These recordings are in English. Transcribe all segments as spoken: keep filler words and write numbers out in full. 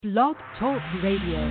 Blog Talk Radio.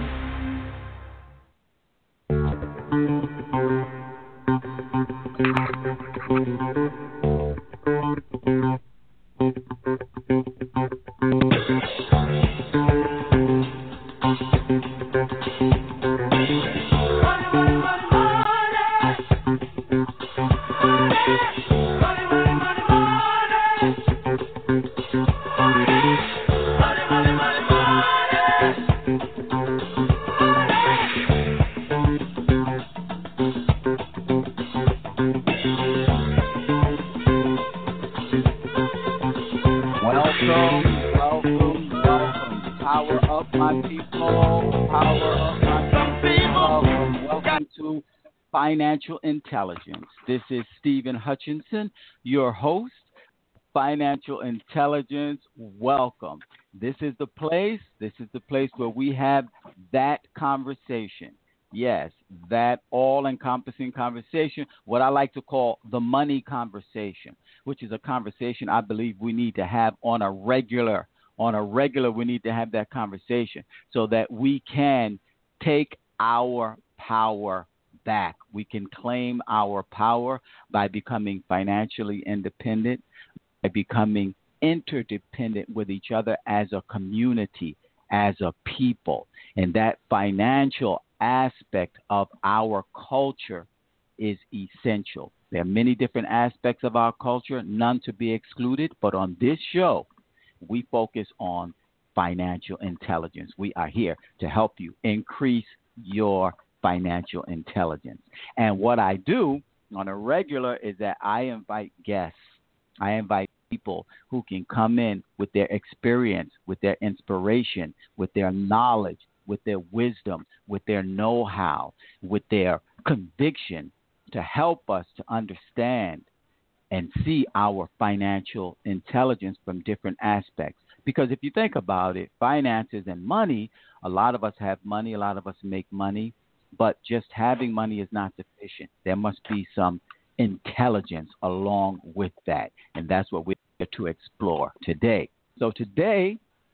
Financial Intelligence. This is Stephen Hutchinson, your host. Financial Intelligence, welcome. This is the place, this is the place where we have that conversation. Yes, that all-encompassing conversation, what I like to call the money conversation, which is a conversation I believe we need to have on a regular, on a regular, we need to have that conversation so that we can take our power back. We can claim our power by becoming financially independent, by becoming interdependent with each other as a community, as a people. And that financial aspect of our culture is essential. There are many different aspects of our culture, none to be excluded, but on this show, we focus on financial intelligence. We are here to help you increase your financial intelligence. And what I do on a regular is that I invite guests. I invite people who can come in with their experience, with their inspiration, with their knowledge, with their wisdom, with their know-how, with their conviction to help us to understand and see our financial intelligence from different aspects. Because if you think about it, finances and money, a lot of us have money, a lot of us make money, but just having money is not sufficient. There must be some intelligence along with that, and that's what we're here to explore today. So today,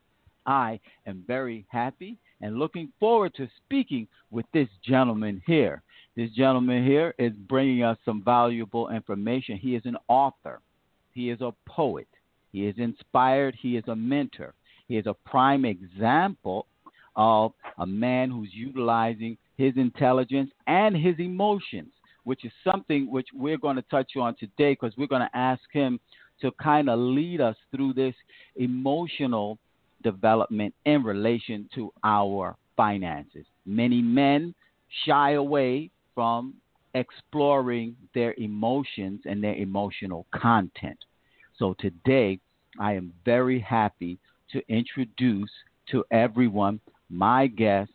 I am very happy and looking forward to speaking with this gentleman here. This gentleman here is bringing us some valuable information. He is an author. He is a poet. He is inspired. He is a mentor. He is a prime example of a man who's utilizing his intelligence and his emotions, which is something which we're going to touch on today because we're going to ask him to kind of lead us through this emotional development in relation to our finances. Many men shy away from exploring their emotions and their emotional content. So today, I am very happy to introduce to everyone my guest,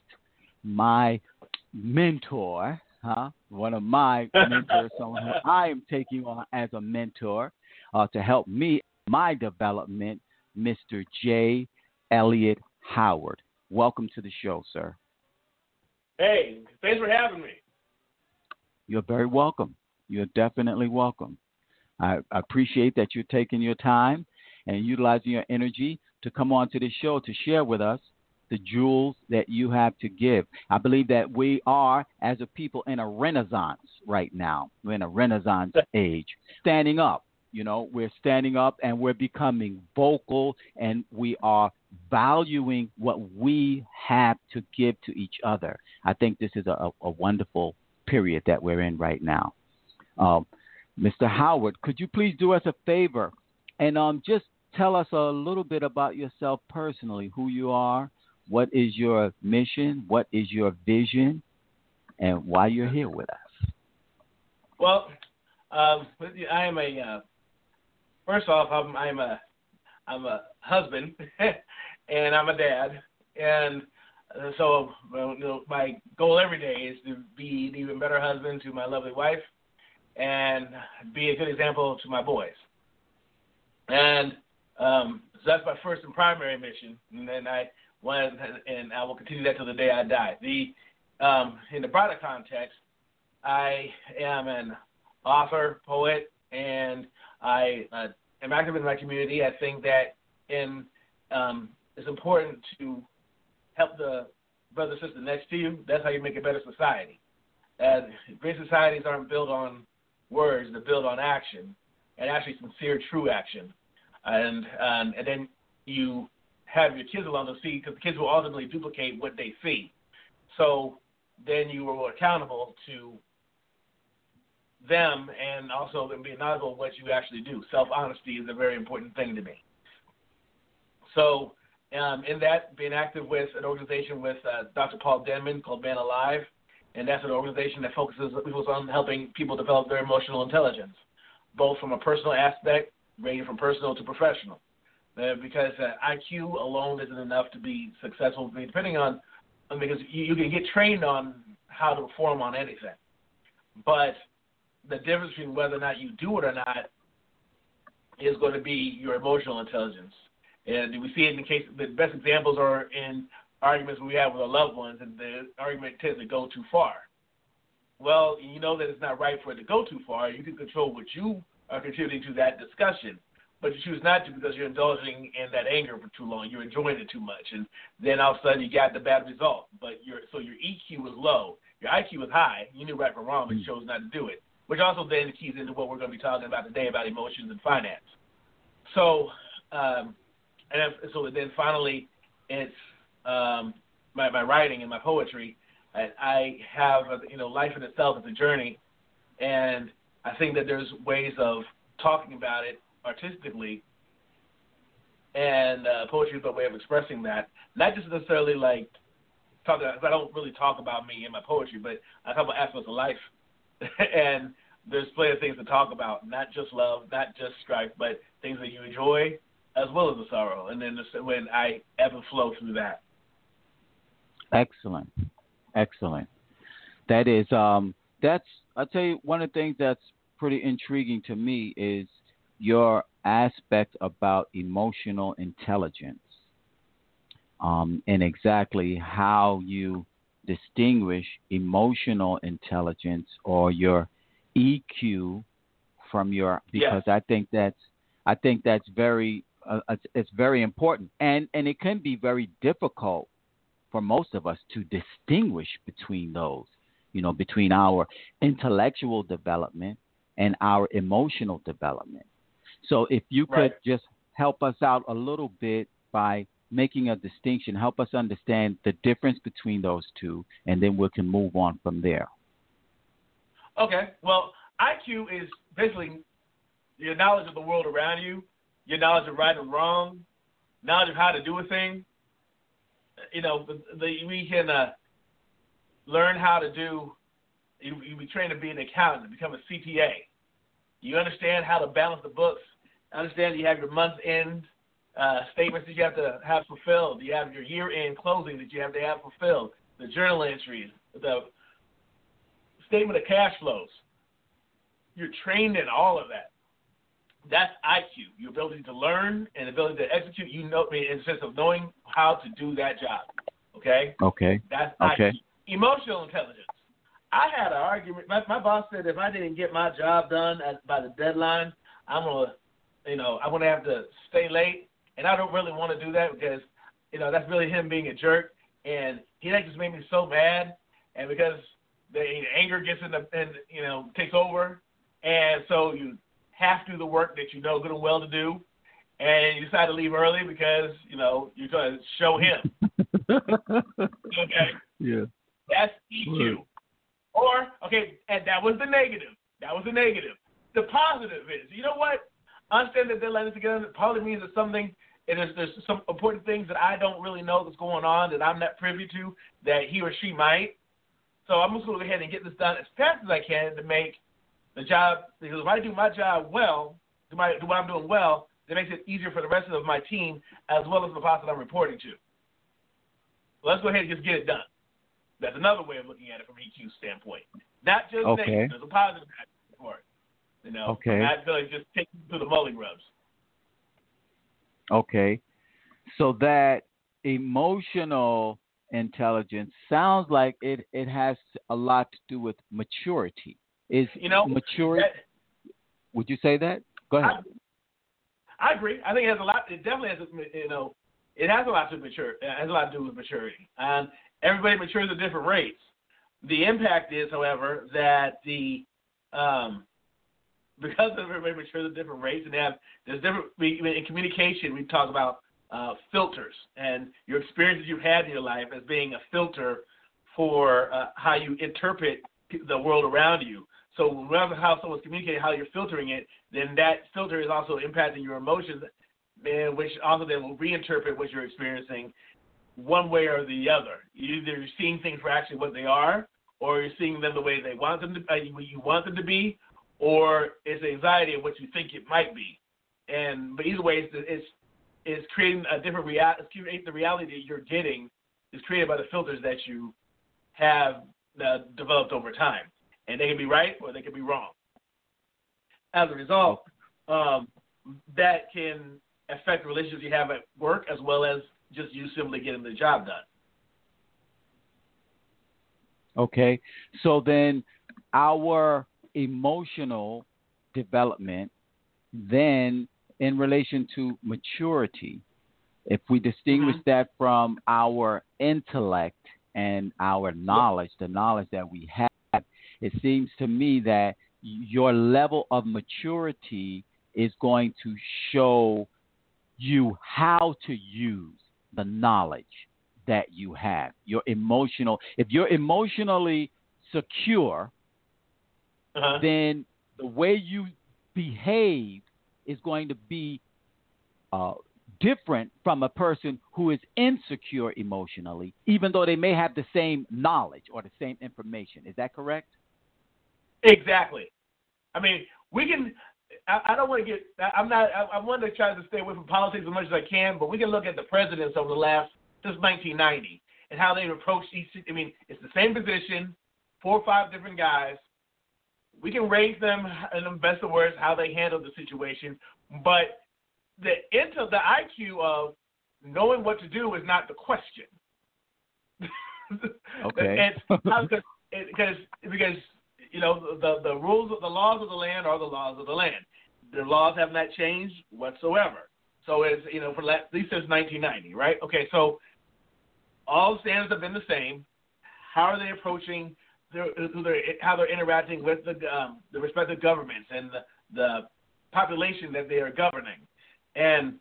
my mentor, huh? One of my mentors, someone who I am taking on as a mentor uh, to help me my development, Mister J. Elliott Howard. Welcome to the show, sir. Hey, thanks for having me. You're very welcome. You're definitely welcome. I, I appreciate that you're taking your time and utilizing your energy to come on to this show to share with us the jewels that you have to give. I believe that we are, as a people, in a renaissance right now. We're in a renaissance age. Standing up, you know, we're standing up and we're becoming vocal and we are valuing what we have to give to each other. I think this is a, a wonderful period that we're in right now. Um, Mister Howard, could you please do us a favor and um, just tell us a little bit about yourself personally, who you are, what is your mission? What is your vision? And why you're here with us? Well, um, I am a, uh, first off, I'm, I'm a, I'm a husband and I'm a dad. And uh, so well, you know, my goal every day is to be an even better husband to my lovely wife and be a good example to my boys. And um, so that's my first and primary mission. And then I, One, and I will continue that till the day I die. The um, in the broader context, I am an author, poet, and I uh, am active in my community. I think that in um, it's important to help the brother sister next to you. That's how you make a better society. And great societies aren't built on words; they're built on action, and actually sincere, true action. And um, and then you have your kids along to see, because the kids will ultimately duplicate what they see. So then you are accountable to them, and also then be knowledgeable of what you actually do. Self-honesty is a very important thing to me. So um, in that, being active with an organization with uh, Doctor Paul Denman called Man Alive, and that's an organization that focuses on helping people develop their emotional intelligence, both from a personal aspect, ranging from personal to professional. Uh, because uh, I Q alone isn't enough to be successful, depending on, because you, you can get trained on how to perform on anything. But the difference between whether or not you do it or not is going to be your emotional intelligence. And we see it in the case, the best examples are in arguments we have with our loved ones, and the argument tends to go too far. Well, you know that it's not right for it to go too far. You can control what you are contributing to that discussion, but you choose not to because you're indulging in that anger for too long. You're enjoying it too much, and then all of a sudden you got the bad result. But your so your E Q is low. Your I Q is high. You knew right from wrong, but you chose not to do it, which also then keys into what we're going to be talking about today about emotions and finance. So, um, and so then finally, it's um, my, my writing and my poetry. I, I have, you know, life in itself is a journey, and I think that there's ways of talking about it artistically, and uh, poetry is a way of expressing that. Not just necessarily like talking, because I don't really talk about me in my poetry, but I talk about aspects of life, and there's plenty of things to talk about, not just love, not just strife, but things that you enjoy as well as the sorrow, and then the, when I ebb and flow through that. Excellent, excellent. That is, um, that's, I'll tell you, one of the things that's pretty intriguing to me is your aspect about emotional intelligence, um, and exactly how you distinguish emotional intelligence or your E Q from your, because yes. I think that's, I think that's very, uh, it's, it's very important, and and it can be very difficult for most of us to distinguish between those, you know, between our intellectual development and our emotional development. So if you could right. just help us out a little bit by making a distinction, help us understand the difference between those two, and then we can move on from there. Okay. Well, I Q is basically your knowledge of the world around you, your knowledge of right and wrong, knowledge of how to do a thing. You know, the, the, we can uh, learn how to do, you, you be trained to be an accountant, to become a C P A. You understand how to balance the books. Understand you have your month-end uh, statements that you have to have fulfilled. You have your year-end closing that you have to have fulfilled, the journal entries, the statement of cash flows. You're trained in all of that. That's I Q, your ability to learn and ability to execute. You know, in the sense of knowing how to do that job. Okay. Okay. That's okay. I Q. Emotional intelligence. I had an argument. My, my boss said if I didn't get my job done at, by the deadline, I'm gonna, you know, I'm gonna have to stay late, and I don't really want to do that because, you know, that's really him being a jerk, and he that just made me so mad, and because the anger gets in the, and you know, takes over, and so you have to do the work that you know good and well to do, and you decide to leave early because, you know, you're going to show him. Okay. Yeah. That's E Q. Right. Or, okay, and that was the negative. That was the negative. The positive is, you know what? Understand that they're letting together. Probably means that something, and there's, there's some important things that I don't really know that's going on that I'm not privy to that he or she might. So I'm just going to go ahead and get this done as fast as I can to make the job, because if I do my job well, do, my, do what I'm doing well, it makes it easier for the rest of my team as well as the boss that I'm reporting to. Well, let's go ahead and just get it done. That's another way of looking at it from an E Q standpoint. Not just okay. negative. There's a positive aspect for it. You know, okay. not really just taking through the mulling rubs. Okay. So that emotional intelligence sounds like it, it has a lot to do with maturity. Is you know, maturity? That, would you say that? Go ahead. I, I agree. I think it has a lot. It definitely has, you know, it has a lot to mature. It has a lot to do with maturity, and everybody matures at different rates. The impact is, however, that the um, because everybody matures at different rates, and they have there's different. We, in communication, we talk about uh, filters and your experiences you've had in your life as being a filter for uh, how you interpret the world around you. So, whatever how someone's communicating, how you're filtering it, then that filter is also impacting your emotions, and which also then will reinterpret what you're experiencing one way or the other. Either you're seeing things for actually what they are, or you're seeing them the way they want them to, uh, you want them to be, or it's anxiety of what you think it might be. And but either way, it's it's, it's creating a different reality. The reality that you're getting is created by the filters that you have uh, developed over time, and they can be right or they can be wrong. As a result, um, that can affect the relationships you have at work as well as just you simply getting the job done. Okay, so then our emotional development, then in relation to maturity, if we distinguish mm-hmm. that from our intellect and our knowledge, the knowledge that we have, it seems to me that your level of maturity is going to show you how to use the knowledge that you have. Your emotional, if you're emotionally secure, uh-huh. then the way you behave is going to be uh, different from a person who is insecure emotionally, even though they may have the same knowledge or the same information. Is that correct? Exactly. I mean, we can. I, I don't want to get. I'm not. I, I want to try to stay away from politics as much as I can, but we can look at the presidents over the last since nineteen ninety and how they've approached each. I mean, it's the same position, four or five different guys. We can rate them in the best of words how they handle the situation, but the into the I Q of knowing what to do is not the question. Okay. It's how, because because because you know the the rules of the laws of the land are the laws of the land. The laws have not changed whatsoever. So it's you know for at least since nineteen ninety, right? Okay, so all standards have been the same. How are they approaching? Their, their, how they're interacting with the um, the respective governments and the, the population that they are governing, and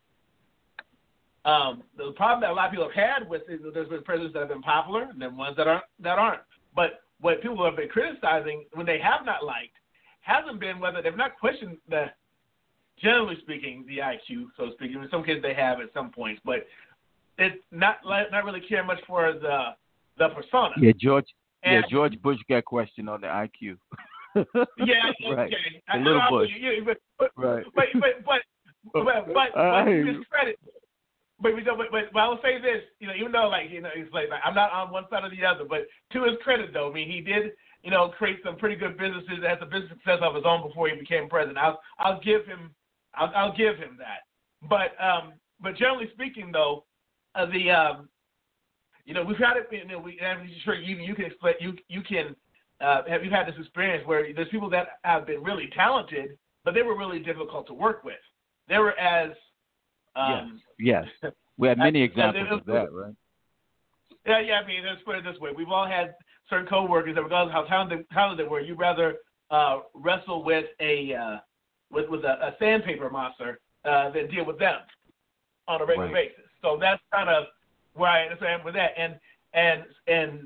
um, the problem that a lot of people have had with is that there's been presidents that have been popular and then ones that aren't that aren't. But what people have been criticizing when they have not liked hasn't been whether they've not questioned the, generally speaking, the I Q, so to speak. In some cases they have at some points, but it's not not really care much for the the persona. Yeah, George. And, yeah, George Bush got questioned on the I Q. yeah, right. okay. A little I, Bush. Yeah, but, but, right. But but but but but, but, I but hear just credit. But, but but but I will say this, you know, even though like you know, it's like, like I'm not on one side or the other, but to his credit though, I mean, he did you know create some pretty good businesses, had some business success of his own before he became president. I'll I'll give him I'll, I'll give him that. But um but generally speaking though, uh, the um. You know, we've had it. You know, we, I'm sure you you can explain. You you can uh, have you had this experience where there's people that have been really talented, but they were really difficult to work with. They were as um, yes, yes. We had many as, examples as, of that, right? Yeah, yeah. I mean, let's put it this way: we've all had certain coworkers that, regardless of how talented, talented they were, you'd rather uh, wrestle with a uh, with with a, a sandpaper monster uh, than deal with them on a regular right. basis. So that's kind of where I understand with that, and and and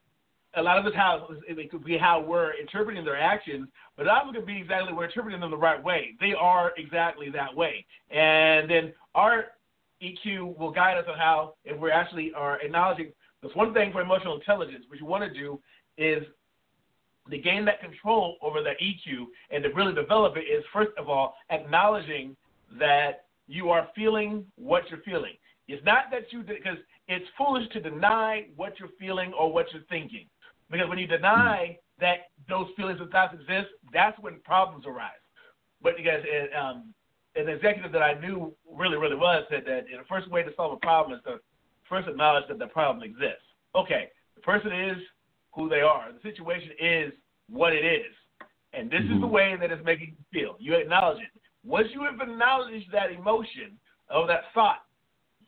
a lot of it's how it could be how we're interpreting their actions, but it also could be exactly we're interpreting them the right way. They are exactly that way, and then our E Q will guide us on how if we actually are acknowledging. There's one thing for emotional intelligence, what you want to do is to gain that control over the E Q and to really develop it is first of all acknowledging that you are feeling what you're feeling. It's not that you, because it's foolish to deny what you're feeling or what you're thinking. Because when you deny that those feelings and thoughts exist, that's when problems arise. But because it, um, an executive that I knew really, really well said that the first way to solve a problem is to first acknowledge that the problem exists. Okay, the person is who they are. The situation is what it is. And this mm-hmm. is the way that it's making you feel. You acknowledge it. Once you have acknowledged that emotion or that thought,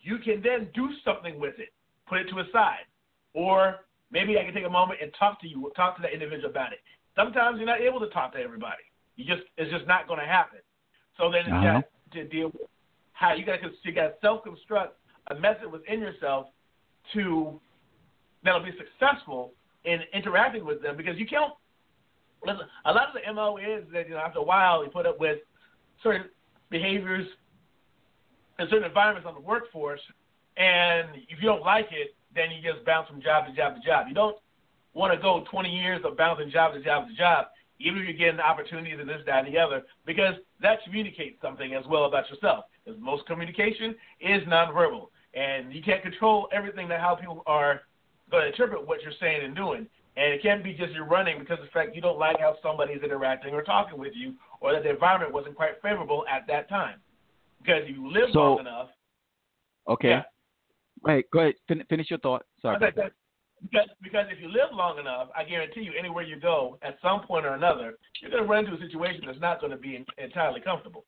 you can then do something with it, put it to a side. Or maybe I can take a moment and talk to you, talk to that individual about it. Sometimes you're not able to talk to everybody. You just It's just not going to happen. So then uh-huh. you got to deal with how you got to you got to self-construct a method within yourself to that'll be successful in interacting with them, because you can't. Listen, a lot of the M O is that, you know, after a while you put up with certain behaviors and certain environments on the workforce, and if you don't like it, then you just bounce from job to job to job. You don't want to go twenty years of bouncing job to job to job, even if you're getting opportunities and this, that, and the other, because that communicates something as well about yourself. Because most communication is nonverbal, and you can't control everything that how people are going to interpret what you're saying and doing. And it can't be just you're running because of the fact you don't like how somebody's interacting or talking with you, or that the environment wasn't quite favorable at that time. Because if you live so, long enough. Okay. Yeah. Wait, go ahead. Fin- finish your thought. Sorry. Because, because, because if you live long enough, I guarantee you, anywhere you go, at some point or another, you're going to run into a situation that's not going to be in, entirely comfortable.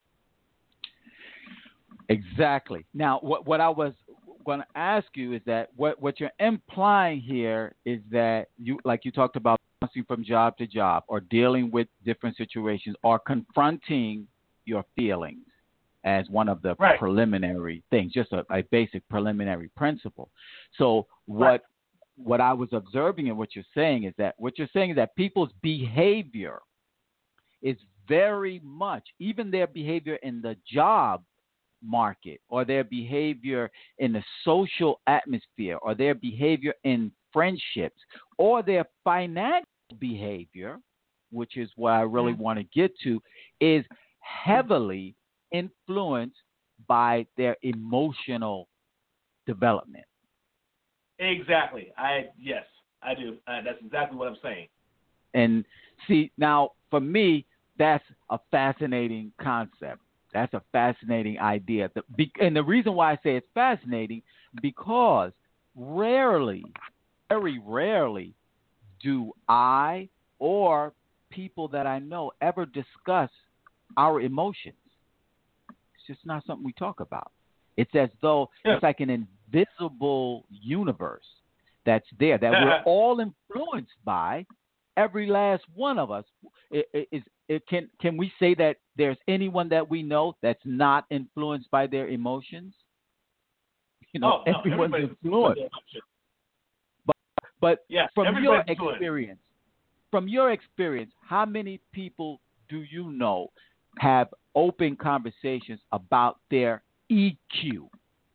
Exactly. Now, what, what I was going to ask you is that what, what you're implying here is that you, like you talked about, bouncing from job to job, or dealing with different situations, or confronting your feelings as one of the right. preliminary things, just a, a basic preliminary principle. So what right. what I was observing and what you're saying is that what you're saying is that people's behavior is very much, even their behavior in the job market, or their behavior in the social atmosphere, or their behavior in friendships, or their financial behavior, which is what I really mm-hmm. want to get to, is heavily influenced by their emotional development. Exactly. I yes, I do. Uh, that's exactly what I'm saying. And see, now for me, that's a fascinating concept. That's a fascinating idea. And the reason why I say it's fascinating, because rarely, very rarely, do I or people that I know ever discuss our emotions. It's just not something we talk about. It's as though yeah. it's like an invisible universe that's there, that we're all influenced by. Every last one of us. It, it, it, it, can can we say that there's anyone that we know that's not influenced by their emotions? You know, oh, no, everyone's influenced. But, but yeah, from your experience, from your experience, how many people do you know have open conversations about their E Q?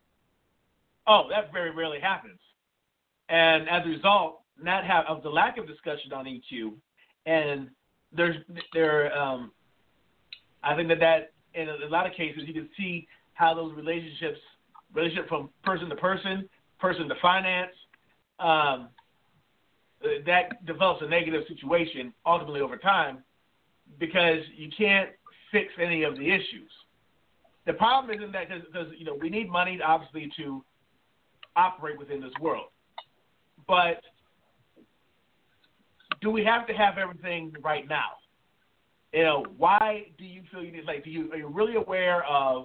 Oh, that very rarely happens. And as a result, not have of the lack of discussion on E Q, and there's there um, I think that that in a, a lot of cases you can see how those relationships, relationship from person to person, person to finance, um, that develops a negative situation ultimately over time, because you can't fix any of the issues. The problem isn't that because you know we need money obviously to operate within this world, but do we have to have everything right now? You know, why do you feel you need? Like, do you are you really aware of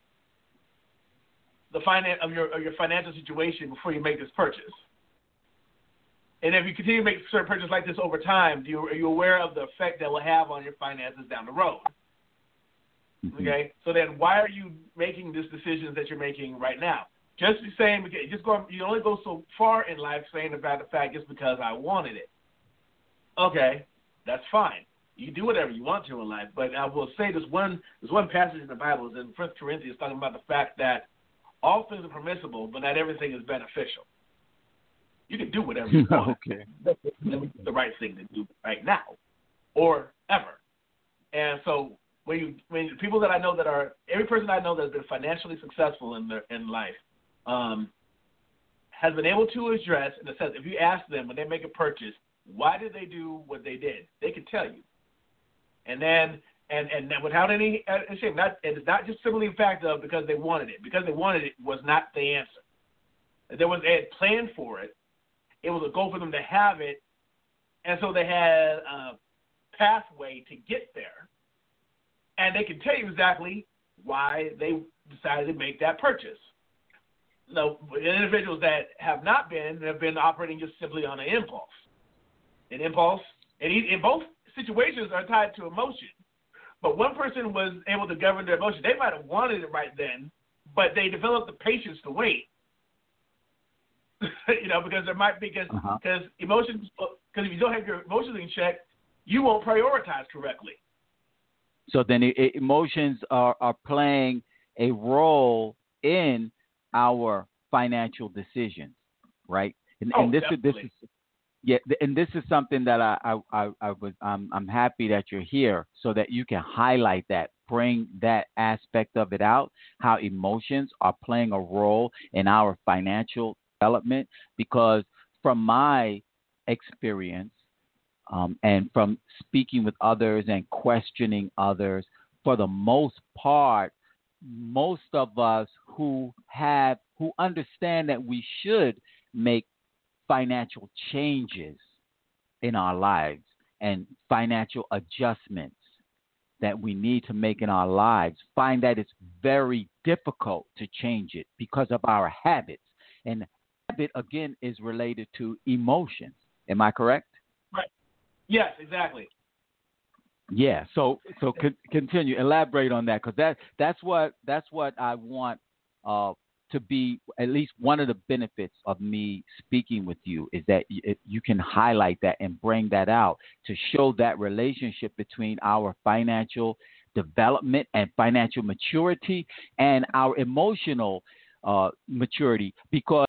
the finance of your of your financial situation before you make this purchase? And if you continue to make certain purchases like this over time, do you are you aware of the effect that will have on your finances down the road? Mm-hmm. Okay, so then why are you making these decisions that you're making right now? Just saying, just go. You only go so far in life saying about the fact just because I wanted it. Okay, that's fine. You can do whatever you want to in life, but I will say there's one there's one passage in the Bible, is in First Corinthians, talking about the fact that all things are permissible, but not everything is beneficial. You can do whatever you want. Okay. That's the right thing to do right now, or ever. And so when you when people that I know that are every person I know that has been financially successful in their in life, um, has been able to address, in a sense, if you ask them when they make a purchase, why did they do what they did? They can tell you. And then, and, and without any shame, not, it's not just simply the fact of because they wanted it. Because they wanted it was not the answer. There was, they had planned for it. It was a goal for them to have it. And so they had a pathway to get there. And they can tell you exactly why they decided to make that purchase. you know, individuals that have not been have been operating just simply on an impulse. An impulse, and in both situations are tied to emotion. But one person was able to govern their emotion. They might have wanted it right then, but they developed the patience to wait. you know, because there might be because uh-huh. because emotions because if you don't have your emotions in check, you won't prioritize correctly. So then it, it, emotions are, are playing a role in our financial decisions, right? And, oh, and this definitely. is this is yeah, and this is something that I I, I, I was I'm I'm happy that you're here so that you can highlight that, bring that aspect of it out, how emotions are playing a role in our financial development. Because from my experience, um, and from speaking with others and questioning others, for the most part, most of us who have who understand that we should make financial changes in our lives and financial adjustments that we need to make in our lives, find that it's very difficult to change it because of our habits. And habit, again, is related to emotions. Am I correct? Right. Yes, exactly. Yeah. So so con- continue, elaborate on that, because that that's what that's what I want uh, to be at least one of the benefits of me speaking with you is that y- you can highlight that and bring that out to show that relationship between our financial development and financial maturity and our emotional uh, maturity, because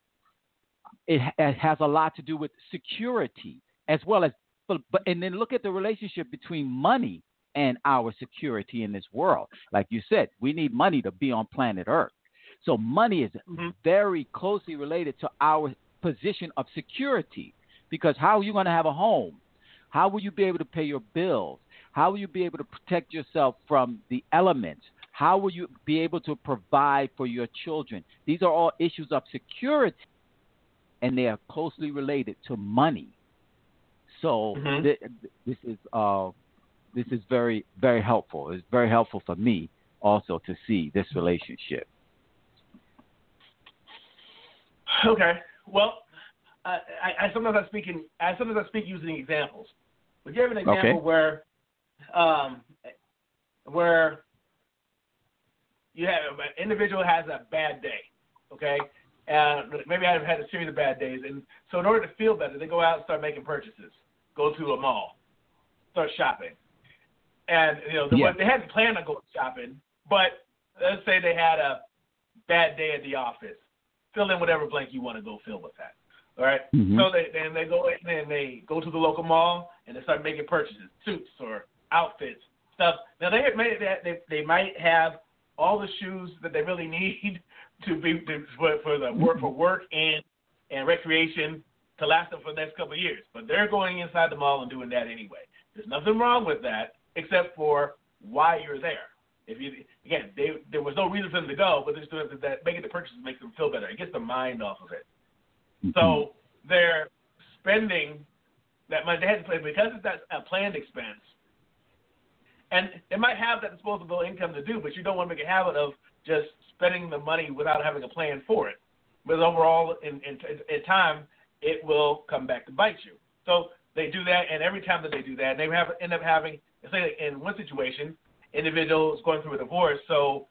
it, ha- it has a lot to do with security as well as but, but and then look at the relationship between money and our security in this world. Like you said, we need money to be on planet Earth. So money is mm-hmm. very closely related to our position of security, because how are you going to have a home? How will you be able to pay your bills? How will you be able to protect yourself from the elements? How will you be able to provide for your children? These are all issues of security, and they are closely related to money. So mm-hmm. th- this is uh, this is very, very helpful. It's very helpful for me also to see this relationship. Okay. Well, uh, I, I sometimes I speak in I sometimes I speak using examples. Would you have an example Okay. where, um, where you have an individual has a bad day, okay, and maybe I've had a series of bad days, and so in order to feel better, they go out and start making purchases, go to a mall, start shopping, and you know they, Yeah. they hadn't planned on going shopping, but let's say they had a bad day at the office. Fill in whatever blank you want to go fill with that. All right. Mm-hmm. So they then they go in and they go to the local mall and they start making purchases, suits or outfits, stuff. Now they have made that they they might have all the shoes that they really need to be to, for, for the work for work and and recreation to last them for the next couple of years. But they're going inside the mall and doing that anyway. There's nothing wrong with that except for why you're there. If you again, they, there was no reason for them to go, but they're just doing that. Making the purchases makes them feel better. It gets the mind off of it. Mm-hmm. So they're spending that money they had to play because it's that a planned expense, and they might have that disposable income to do, but you don't want to make a habit of just spending the money without having a plan for it. But overall, in, in, in time, it will come back to bite you. So they do that, and every time that they do that, they have end up having, say, in one situation. Individual is going through a divorce, so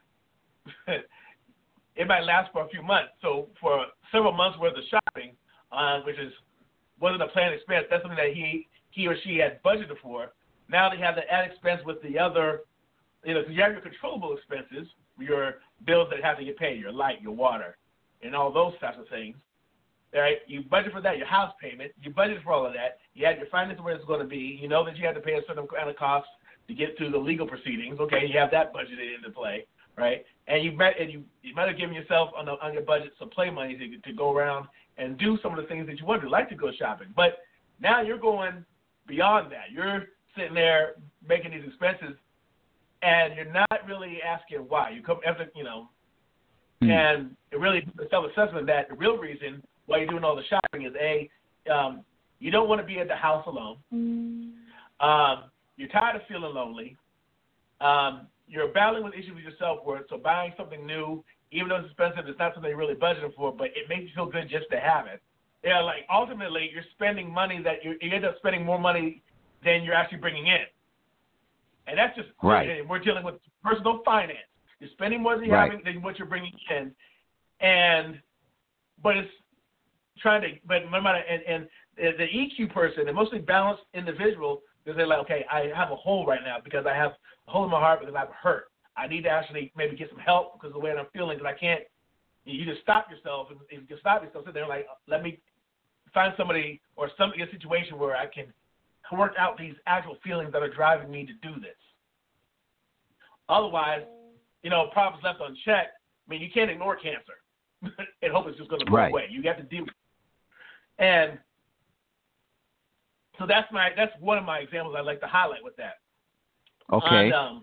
it might last for a few months. So for several months worth of shopping, uh, which is wasn't a planned expense, that's something that he he or she had budgeted for. Now they have the added expense with the other, you know, because you have your controllable expenses, your bills that have to get paid, your light, your water, and all those types of things. All right, you budget for that, your house payment, you budget for all of that. You have your finances where it's going to be. You know that you have to pay a certain amount of costs to get through the legal proceedings. Okay, you have that budgeted into play, right? And you bet, and you, you might have given yourself on, the, on your budget some play money to, to go around and do some of the things that you want to do, like to go shopping. But now you're going beyond that. You're sitting there making these expenses, and you're not really asking why. You come after, you know, mm. and it really a self-assessment that the real reason why you're doing all the shopping is a, um, you don't want to be at the house alone. Mm. Um, You're tired of feeling lonely. Um, you're battling with issues with your self-worth, so buying something new even though it's expensive, it's not something you're really budgeting for, but it makes you feel good just to have it. Yeah, like ultimately you're spending money that you, you end up spending more money than you're actually bringing in. And that's just, right. We're dealing with personal finance. You're spending more than you're right. having than what you're bringing in. And, but it's trying to, but no matter, and, and the E Q person, the mostly balanced individual, because they're like, okay, I have a hole right now because I have a hole in my heart because I'm hurt. I need to actually maybe get some help because of the way I'm feeling, because I can't, you just stop yourself, and you just stop yourself, sit there like, let me find somebody or some a situation where I can work out these actual feelings that are driving me to do this. Otherwise, you know, problems left unchecked, I mean, you can't ignore cancer and hope it's just going to go right. away. You have to deal with it. And so that's my that's one of my examples I'd like to highlight with that. Okay. And, um,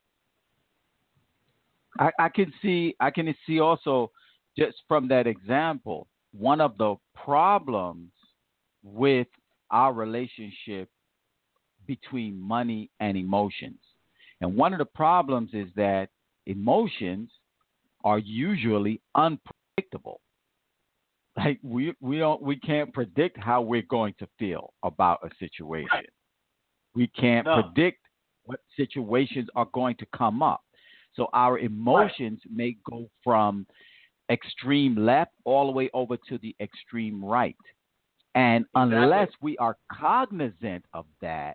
I, I can see I can see also just from that example, one of the problems with our relationship between money and emotions. And one of the problems is that emotions are usually unpredictable. Like we we don't we can't predict how we're going to feel about a situation. Right. We can't No. predict what situations are going to come up. So our emotions right. may go from extreme left all the way over to the extreme right. And exactly. unless we are cognizant of that,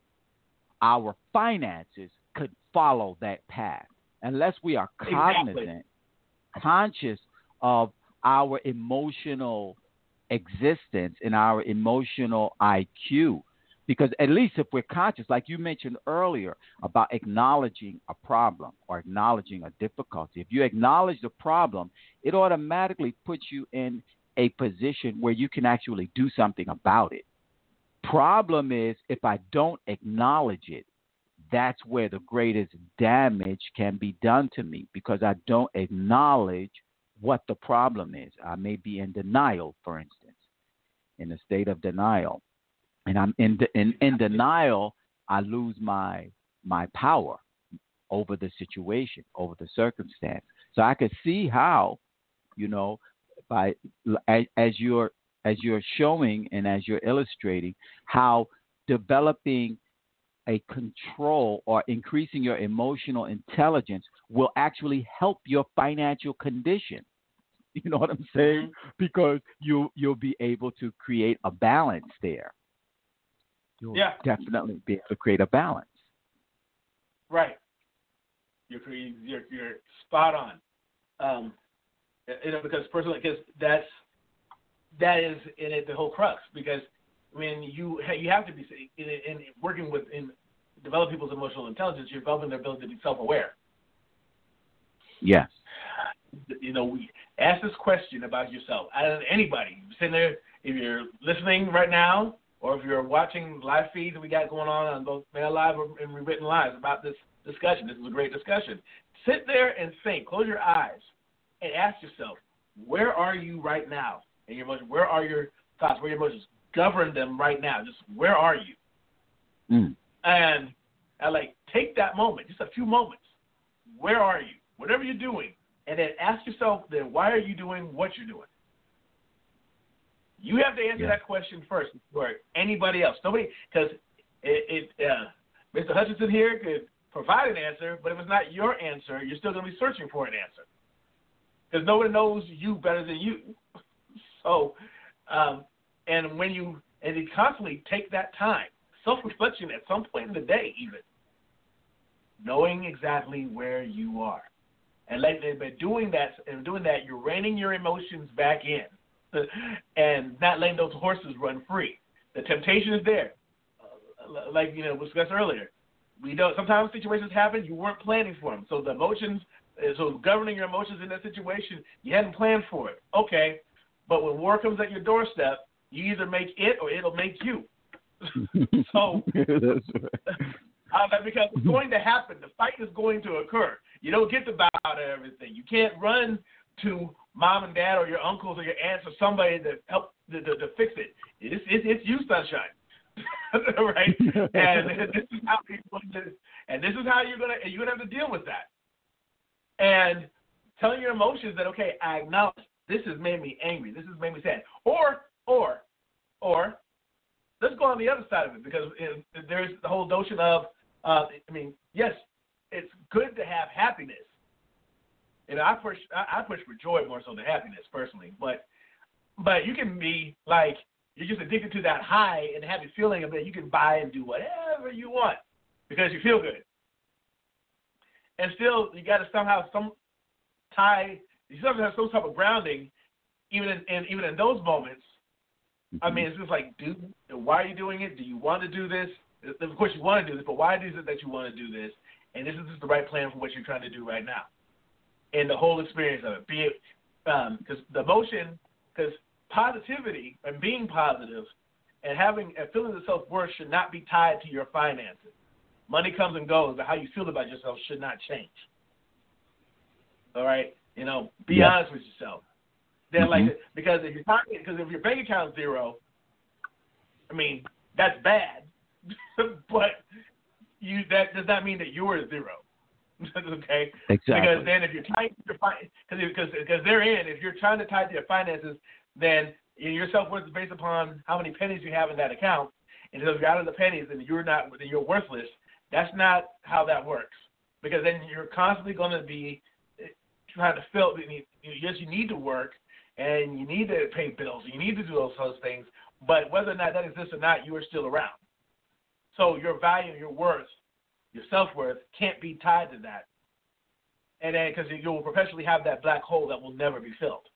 our finances could follow that path. Unless we are cognizant, exactly. conscious of our emotional existence and our emotional I Q. Because at least if we're conscious, like you mentioned earlier about acknowledging a problem or acknowledging a difficulty, if you acknowledge the problem, it automatically puts you in a position where you can actually do something about it. Problem is, if I don't acknowledge it, that's where the greatest damage can be done to me, because I don't acknowledge what the problem is. I may be in denial, for instance, in a state of denial. And I'm in, de- in in denial, I lose my my power over the situation, over the circumstance. So I could see how, you know, by as, as you're as you're showing and as you're illustrating, how developing a control or increasing your emotional intelligence will actually help your financial condition. You know what I'm saying? Because you you'll be able to create a balance there. You'll yeah. definitely be able to create a balance. Right. You're you're, you're spot on. Um, you know, because personally, because that's that is in it the whole crux. Because when you you have to be in, in working with in develop people's emotional intelligence, you're developing their ability to be self-aware. Yes. You know, we ask this question about yourself. Anybody sitting there, if you're listening right now, or if you're watching live feeds that we got going on on both Mail Live and Rewritten Lives about this discussion, this is a great discussion. Sit there and think. Close your eyes and ask yourself, where are you right now in your emotions? Where are your thoughts? Where are your emotions? Govern them right now. Just where are you? Mm. And I like take that moment, just a few moments. Where are you? Whatever you're doing, and then ask yourself, then why are you doing what you're doing? You have to answer yeah. that question first before anybody else. Nobody, because it, it uh, Mister Hutchinson here could provide an answer, but if it's not your answer, you're still going to be searching for an answer, because nobody knows you better than you. So, um, and when you and you constantly take that time, self-reflection at some point in the day, even knowing exactly where you are, and like by doing that and doing that, you're reining your emotions back in. And not letting those horses run free. The temptation is there, uh, like you know we discussed earlier. We know sometimes situations happen you weren't planning for them. So the emotions, so governing your emotions in that situation, you hadn't planned for it. Okay, but when war comes at your doorstep, you either make it or it'll make you. So uh, because it's going to happen. The fight is going to occur. You don't get to bow out of everything. You can't run to mom and dad or your uncles or your aunts or somebody to help to, to, to fix it. It's, it's, it's you, sunshine, right? And this is how people, and this is how you're gonna you're gonna have to deal with that. And telling your emotions that, okay, I acknowledge this has made me angry. This has made me sad. Or, or, or, let's go on the other side of it, because it, there's the whole notion of, uh, I mean, yes, it's good to have happiness. And I push, I, I push for joy more so than happiness personally. But, but you can be like, you're just addicted to that high and happy feeling of that you can buy and do whatever you want because you feel good. And still, you got to somehow some tie. You still have to have some type of grounding, even in, in even in those moments. I mean, it's just like, dude, why are you doing it? Do you want to do this? Of course, you want to do this, but why is it that you want to do this? And this is just the right plan for what you're trying to do right now. And the whole experience of it, be it because um, the emotion, because positivity and being positive and having a feeling of self-worth should not be tied to your finances. Money comes and goes, but how you feel about yourself should not change. All right, you know, be yeah. honest with yourself. Then, mm-hmm. like, because if your because if your bank account's zero, I mean, that's bad. But you that does not mean that you're zero. Okay. Exactly. Because then if you're trying to because because because therein, if you're trying to tie to your finances, then your self-worth is based upon how many pennies you have in that account. And if you're out of the pennies, then you're not then you're worthless. That's not how that works. Because then you're constantly going to be trying to fill. Yes, you need to work and you need to pay bills. You need to do those those things. But whether or not that exists or not, you are still around. So your value, your worth, your self-worth can't be tied to that. And then because you will perpetually have that black hole that will never be filled.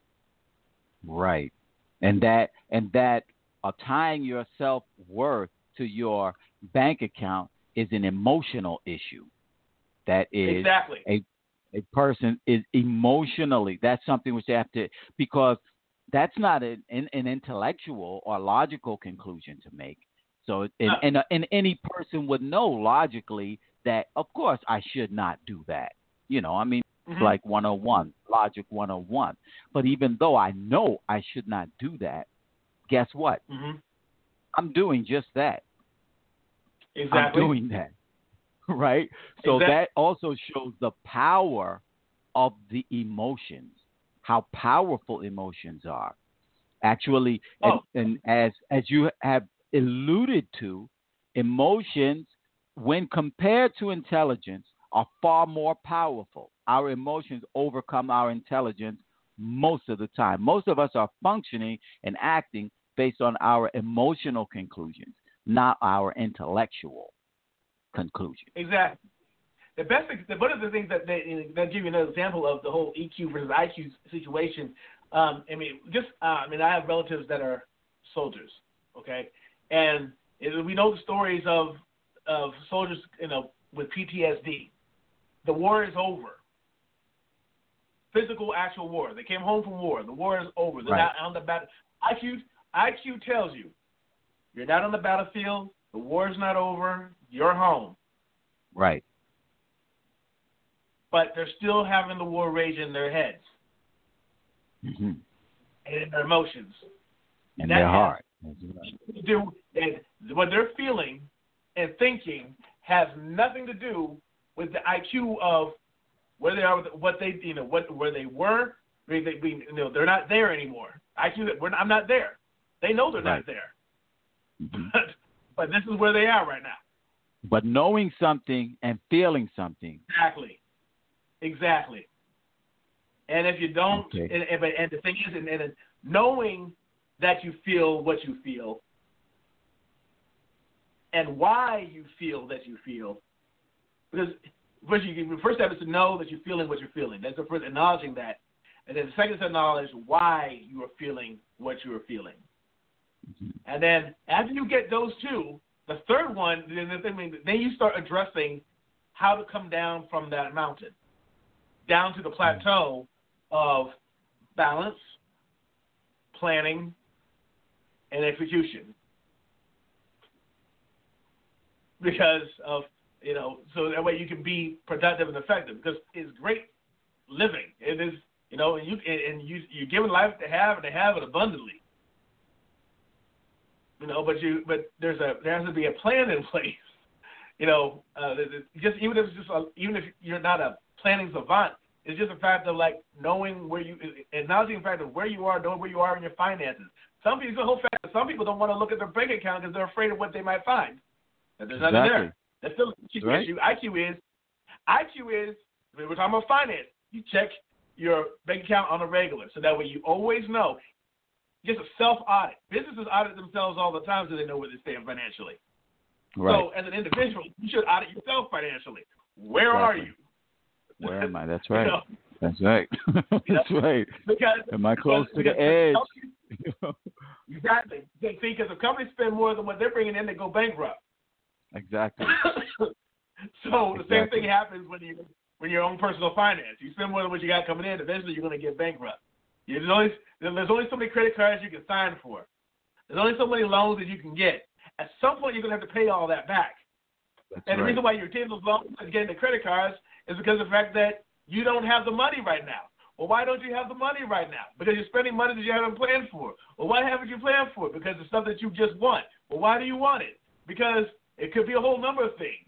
Right. And that and that uh, tying your self-worth to your bank account is an emotional issue. That is exactly. a a person is emotionally, that's something which they have to, because that's not an, an, an intellectual or logical conclusion to make. So, and, and, uh, and any person would know logically that, of course, I should not do that. You know, I mean, mm-hmm. it's like one oh one, logic one oh one. But even though I know I should not do that, guess what? Mm-hmm. I'm doing just that. Exactly. I'm doing that. Right? So exactly. that also shows the power of the emotions, how powerful emotions are. Actually, oh. and, and as as you have alluded to, emotions, when compared to intelligence, are far more powerful. Our emotions overcome our intelligence most of the time. Most of us are functioning and acting based on our emotional conclusions, not our intellectual conclusion. Exactly. The best, one of the things that they, they'll give you another example of the whole E Q versus I Q situation. Um, I mean, just uh, I mean, I have relatives that are soldiers, okay, and it, we know the stories of of soldiers, you know, with P T S D. The war is over. Physical, actual war. They came home from war. The war is over. They're right. not on the battle. I Q I Q tells you you're not on the battlefield. The war is not over. You're home. Right. But they're still having the war rage in their heads. Mm-hmm. And in their emotions. And their heart. Do, and what they're feeling and thinking has nothing to do with the I Q of where they are, what they, you know, what where they were. They, they, you know, they're not there anymore. I Q, we're, I'm not there. They know they're right. not there. Mm-hmm. But, but this is where they are right now. But knowing something and feeling something. Exactly. Exactly. And if you don't, okay. and, and, and the thing is, and, and knowing that you feel what you feel and why you feel that you feel, because first, you, the first step is to know that you're feeling what you're feeling. That's the first, acknowledging that. And then the second is to acknowledge why you are feeling what you are feeling. Mm-hmm. And then after you get those two, the third one, then, then you start addressing how to come down from that mountain, down to the plateau of balance, planning, and execution. Because of, you know, so that way you can be productive and effective. Because it's great living. It is, you know, and you and you you're given life to have and to have it abundantly. You know, but you but there's a there has to be a plan in place. You know, uh, just even if it's just a, even if you're not a planning savant, It's just a fact of like knowing where you, acknowledging the fact of where you are, knowing where you are in your finances. Some people, the whole fact that some people don't want to look at their bank account because they're afraid of what they might find. That there's exactly. nothing there. That's still an issue. Right. I Q is, I Q is, we're talking about finance. You check your bank account on a regular, so that way you always know. Just a self-audit. Businesses audit themselves all the time so they know where they stand financially. Right. So as an individual, you should audit yourself financially. Where exactly. are you? Where am I? That's right. You know? That's right. That's right. Because, am I close because, to the edge? Exactly. See, because if companies spend more than what they're bringing in, they go bankrupt. Exactly. So the exactly. same thing happens when you when your own personal finance. You spend more than what you got coming in, eventually you're going to get bankrupt. There's only there's only so many credit cards you can sign for. There's only so many loans that you can get. At some point, you're going to have to pay all that back. That's and the right. reason why you're getting those loans and getting the credit cards is because of the fact that you don't have the money right now. Well, why don't you have the money right now? Because you're spending money that you haven't planned for. Well, why haven't you planned for it? Because it's stuff that you just want. Well, why do you want it? Because it could be a whole number of things.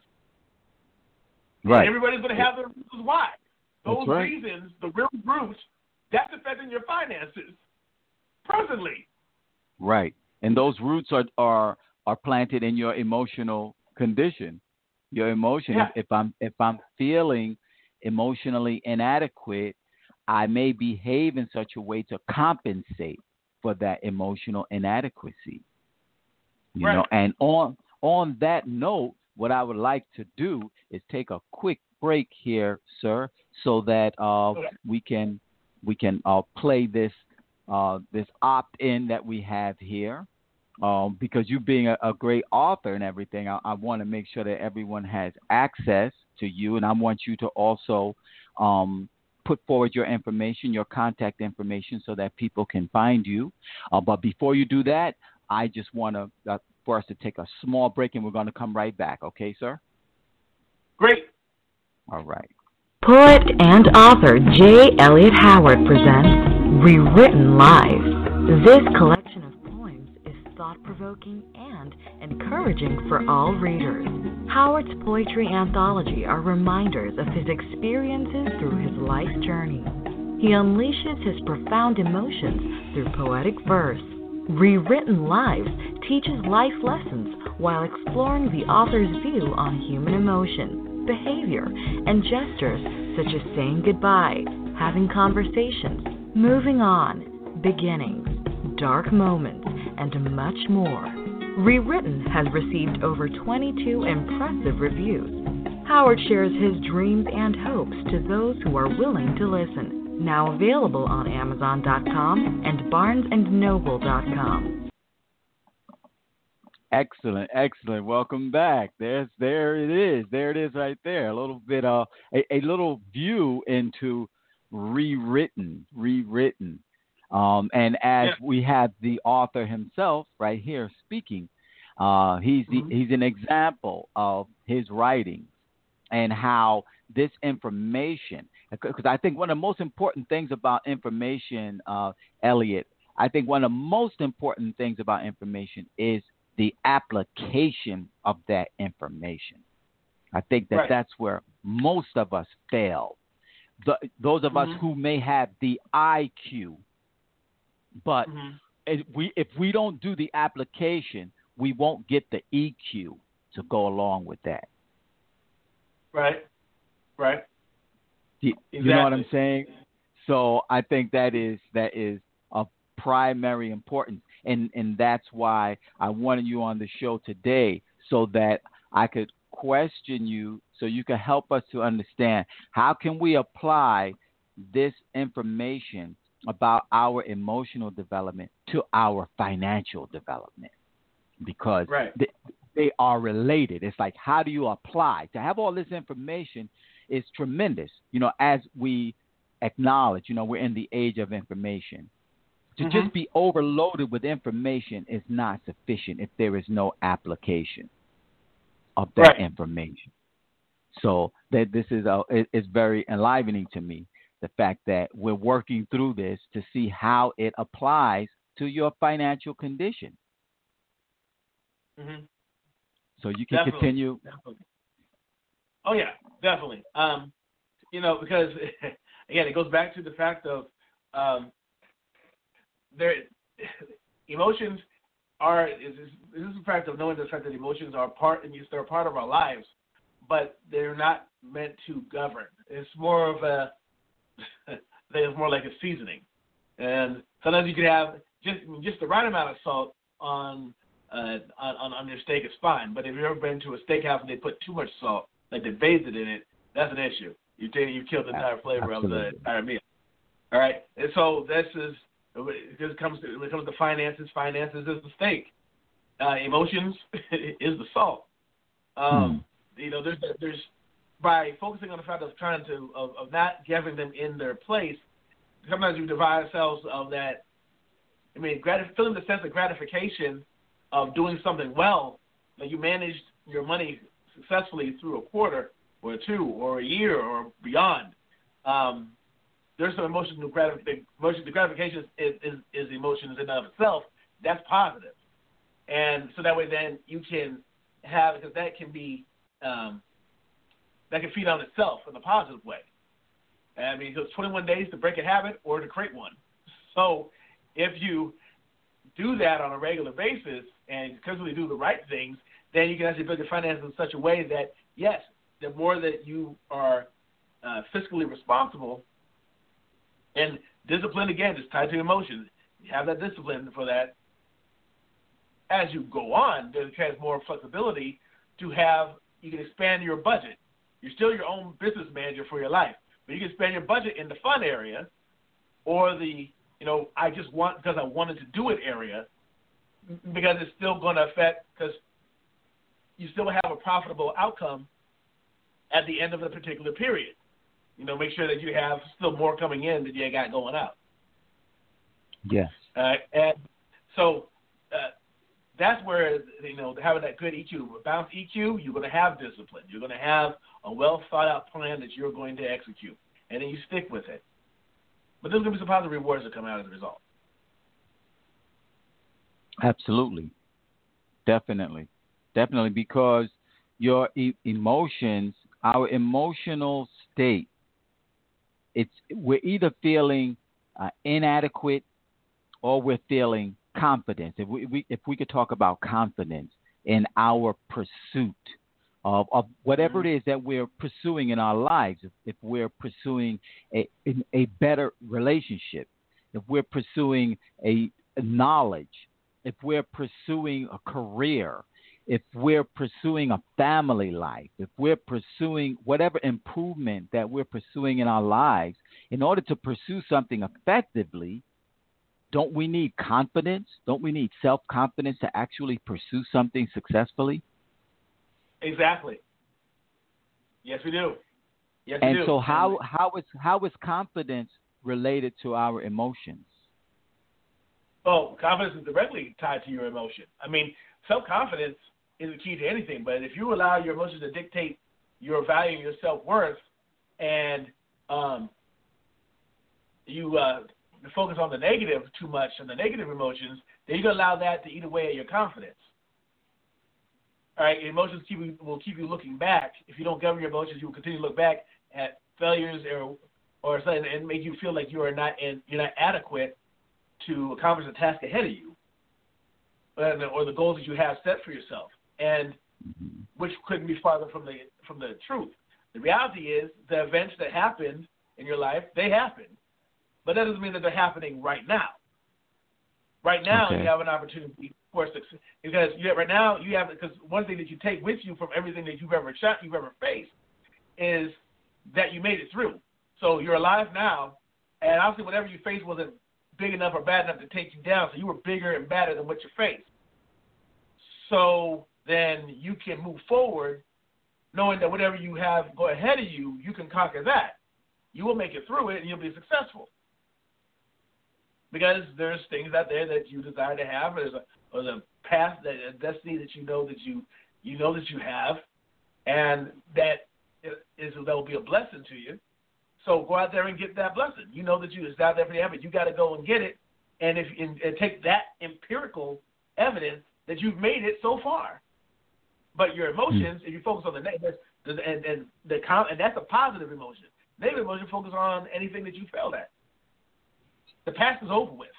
Right. And everybody's going to have their reasons why. Those That's right. reasons, the real roots, that's affecting your finances presently. Right. And those roots are are, are planted in your emotional condition. Your emotion. Yeah. If, if I'm if I'm feeling emotionally inadequate, I may behave in such a way to compensate for that emotional inadequacy. You Right. know, and on on that note, what I would like to do is take a quick break here, sir, so that uh, Okay. we can we can uh, play this uh, this opt-in that we have here. Um, because you being a, a great author and everything, I, I want to make sure that everyone has access to you, and I want you to also um, put forward your information, your contact information, so that people can find you. Uh, but before you do that, I just want to uh, for us to take a small break, and we're going to come right back. Okay, sir? Great. All right. Poet and author J. Elliott Howard presents Rewritten Life. This collection of poems is thought-provoking and encouraging for all readers. Howard's poetry anthology are reminders of his experiences through his life journey. He unleashes his profound emotions through poetic verse. Rewritten Lives teaches life lessons while exploring the author's view on human emotion, behavior, and gestures such as saying goodbye, having conversations, moving on, beginnings, dark moments, and much more. Rewritten has received over twenty-two impressive reviews. Howard shares his dreams and hopes to those who are willing to listen. Now available on Amazon dot com and Barnes and Noble dot com. Excellent, excellent. Welcome back. There's, there it is. There it is, right there. A little bit, uh, a, a little view into rewritten, rewritten. Um, and as Yeah. we have the author himself right here speaking, uh, he's the, Mm-hmm. he's an example of his writings and how this information. Because I think one of the most important things about information, uh, Elliot, I think one of the most important things about information is the application of that information. I think that Right. that's where most of us fail. The, those of Mm-hmm. us who may have the I Q, but Mm-hmm. if we if we don't do the application, we won't get the E Q to go along with that. Right. Right. You, Exactly. you know what I'm saying? So I think that is that is of primary importance, and and that's why I wanted you on the show today, so that I could question you, so you can help us to understand how can we apply this information about our emotional development to our financial development, because Right. they, they are related. It's like, how do you apply? To have all this information is tremendous. You know, as we acknowledge, you know, we're in the age of information. To Mm-hmm. just be overloaded with information is not sufficient if there is no application of that Right. information. So that this is a, it, it's very enlivening to me, the fact that we're working through this to see how it applies to your financial condition. Mm-hmm. So you can Definitely. continue. Definitely. Oh yeah, definitely. Um, you know, because again, it goes back to the fact of um, there emotions are is this is the fact of knowing the fact that emotions are part and they're a part of our lives, but they're not meant to govern. It's more of a it's more like a seasoning, and sometimes you can have just just the right amount of salt on uh, on on your steak is fine. But if you've ever been to a steakhouse and they put too much salt, like they bathed it in it, that's an issue. You you killed the entire flavor Absolutely. of the entire meal. All right, and so this is when it comes to when it comes to finances. Finances is the steak. Uh, emotions is the salt. Um, hmm. You know, there's there's by focusing on the fact of trying to of, of not giving them in their place. Sometimes we deprive ourselves of that. I mean, gratif- feeling the sense of gratification of doing something well, that you managed your money successfully through a quarter or two or a year or beyond. Um, there's some emotional gratification. Emotion, the gratification is, is, is emotions in and of itself. That's positive. And so that way then you can have, because that can be, um, that can feed on itself in a positive way. I mean, it's twenty-one days to break a habit or to create one. So if you do that on a regular basis and constantly do the right things, then you can actually build your finances in such a way that, yes, the more that you are uh, fiscally responsible and discipline, again, is tied to emotions. You have that discipline for that. As you go on, there has more flexibility to have, you can expand your budget. You're still your own business manager for your life, but you can expand your budget in the fun area or the, you know, I just want because I wanted to do it area, because it's still going to affect, because you still have a profitable outcome at the end of a particular period. You know, make sure that you have still more coming in than you got going out. Yes. Uh, and so uh, that's where, you know, having that good E Q, balanced E Q, you're going to have discipline. You're going to have a well thought out plan that you're going to execute, and then you stick with it. But there's going to be some positive rewards that come out as a result. Absolutely. Definitely. Definitely, because your e- emotions, our emotional state, it's we're either feeling uh, inadequate or we're feeling confidence. If we, we if we could talk about confidence in our pursuit of, of whatever mm-hmm. it is that we're pursuing in our lives, if, if we're pursuing a, a better relationship, if we're pursuing a, a knowledge, if we're pursuing a career, if we're pursuing a family life, if we're pursuing whatever improvement that we're pursuing in our lives, in order to pursue something effectively, don't we need confidence? Don't we need self-confidence to actually pursue something successfully? Exactly. Yes, we do. Yes, and we do. so how, how, is, how is confidence related to our emotions? Well, confidence is directly tied to your emotion. I mean, self-confidence is the key to anything, but if you allow your emotions to dictate your value and your self-worth, and um, you uh, focus on the negative too much, and the negative emotions, then you're going to allow that to eat away at your confidence. All right, emotions keep you, will keep you looking back. If you don't govern your emotions, you will continue to look back at failures or or something and make you feel like you are not in, you're not adequate to accomplish the task ahead of you, or the goals that you have set for yourself, and which couldn't be farther from the from the truth. The reality is the events that happened in your life, they happened, but that doesn't mean that they're happening right now. Right now, okay. You have an opportunity for success, because you have, right now you have, because one thing that you take with you from everything that you've ever shot, you've ever faced, is that you made it through. So you're alive now, and obviously whatever you faced wasn't big enough or bad enough to take you down, so you were bigger and badder than what you faced. So then you can move forward knowing that whatever you have go ahead of you, you can conquer that. You will make it through it, and you'll be successful. Because there's things out there that you desire to have, or there's a, or the path, that a destiny that you know that you you know that you have, and that is that will be a blessing to you. So go out there and get that blessing. You know that you it's out there for you, but you got to go and get it, and if and, and take that empirical evidence that you've made it so far. But your emotions, mm-hmm. if you focus on the negative, and and the and that's a positive emotion. Negative emotion focus on anything that you failed at. The past is over with.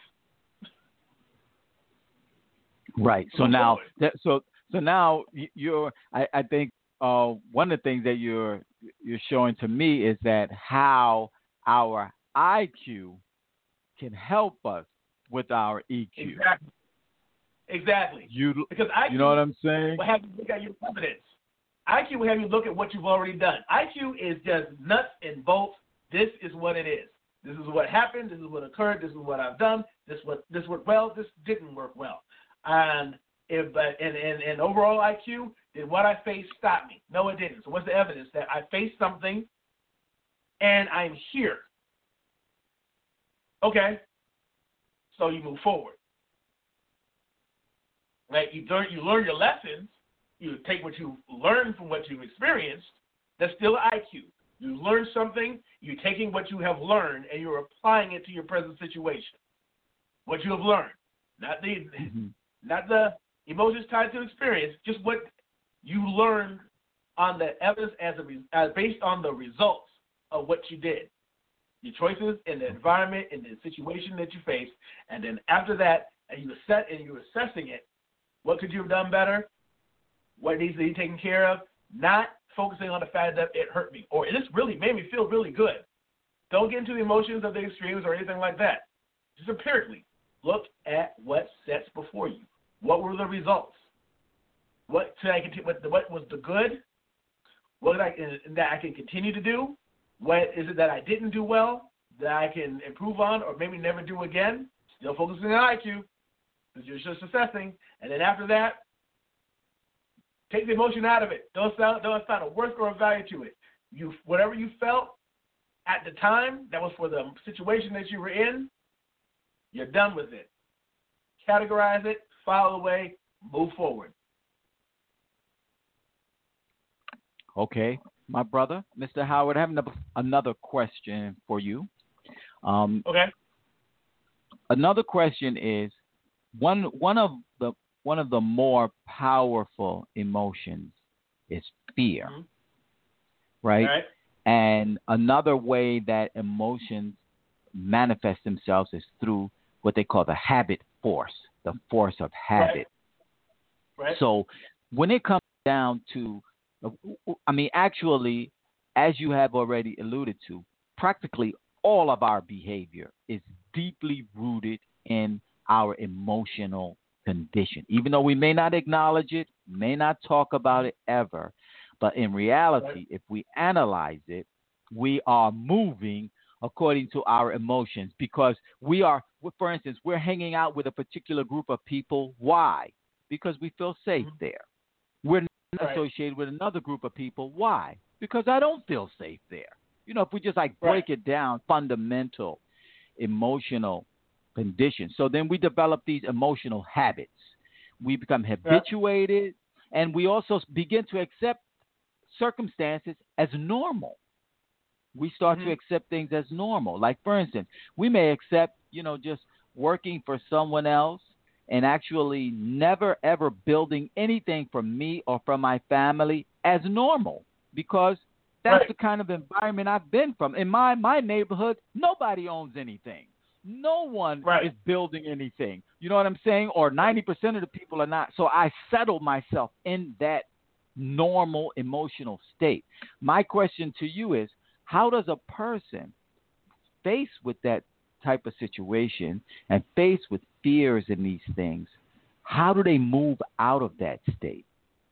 Right. So Move now, forward. that, so so now you're. I, I think uh, one of the things that you're you're showing to me is that how our I Q can help us with our E Q. Exactly. Exactly. You because I Q you know what I'm saying? will have you look at your evidence. I Q will have you look at what you've already done. I Q is just nuts and bolts. This is what it is. This is what happened. This is what occurred. This is what I've done. This what this worked well. This didn't work well. And if but and, and, and overall I Q, did what I faced stop me? No, it didn't. So what's the evidence that I faced something and I'm here? Okay. So you move forward. Right? You learn you learn your lessons. You take what you learned from what you've experienced. That's still I Q. You learn something. You're taking what you have learned and you're applying it to your present situation. What you have learned, not the mm-hmm. not the emotions tied to experience, just what you learned on the evidence as a as based on the results of what you did, your choices in the environment and the situation that you faced, and then after that, and you assess and you're assessing it. What could you have done better? What needs to be taken care of? Not focusing on the fact that it hurt me or this really made me feel really good. Don't get into the emotions of the extremes or anything like that. Just empirically look at what sets before you. What were the results? What should I continue? What, what was the good? What did I that I can continue to do? What is it that I didn't do well that I can improve on or maybe never do again? Still focusing on I Q because you're just assessing. And then after that, take the emotion out of it. Don't sound, don't assign a worth or a value to it. You whatever you felt at the time that was for the situation that you were in, you're done with it. Categorize it, file away, move forward. Okay, my brother, Mister Howard, I have another question for you. Um, okay. Another question is one one of the one of the more powerful emotions is fear, mm-hmm. right? right? And another way that emotions manifest themselves is through what they call the habit force, the force of habit. Right. Right. So when it comes down to, I mean, actually, as you have already alluded to, practically all of our behavior is deeply rooted in our emotional condition. Even though we may not acknowledge it, may not talk about it ever, but in reality, right. if we analyze it, we are moving according to our emotions because we are, for instance, we're hanging out with a particular group of people. Why? Because we feel safe mm-hmm. there. We're not right. associated with another group of people. Why? Because I don't feel safe there. You know, if we just like break right. it down, fundamental emotional conditions. So then we develop these emotional habits. We become habituated, yeah. and we also begin to accept circumstances as normal. We start mm-hmm. to accept things as normal. Like, for instance, we may accept, you know, just working for someone else and actually never, ever building anything for me or for my family as normal because that's right. the kind of environment I've been from. In my, my neighborhood, nobody owns anything. No one right. is building anything. You know what I'm saying? Or ninety percent of the people are not. So I settle myself in that normal emotional state. My question to you is, how does a person faced with that type of situation and faced with fears and these things, how do they move out of that state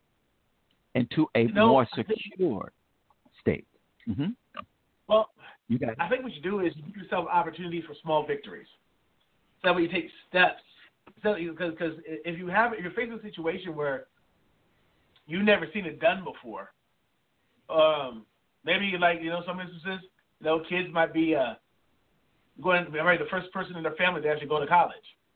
into a you know, more secure state? Mm-hmm. Well, you got it. I think what you do is you give yourself opportunities for small victories. So when you take steps, so because because if you have if you're facing a situation where you've never seen it done before, um, maybe like you know some instances, you know kids might be uh, going to be the first person in their family to actually go to college.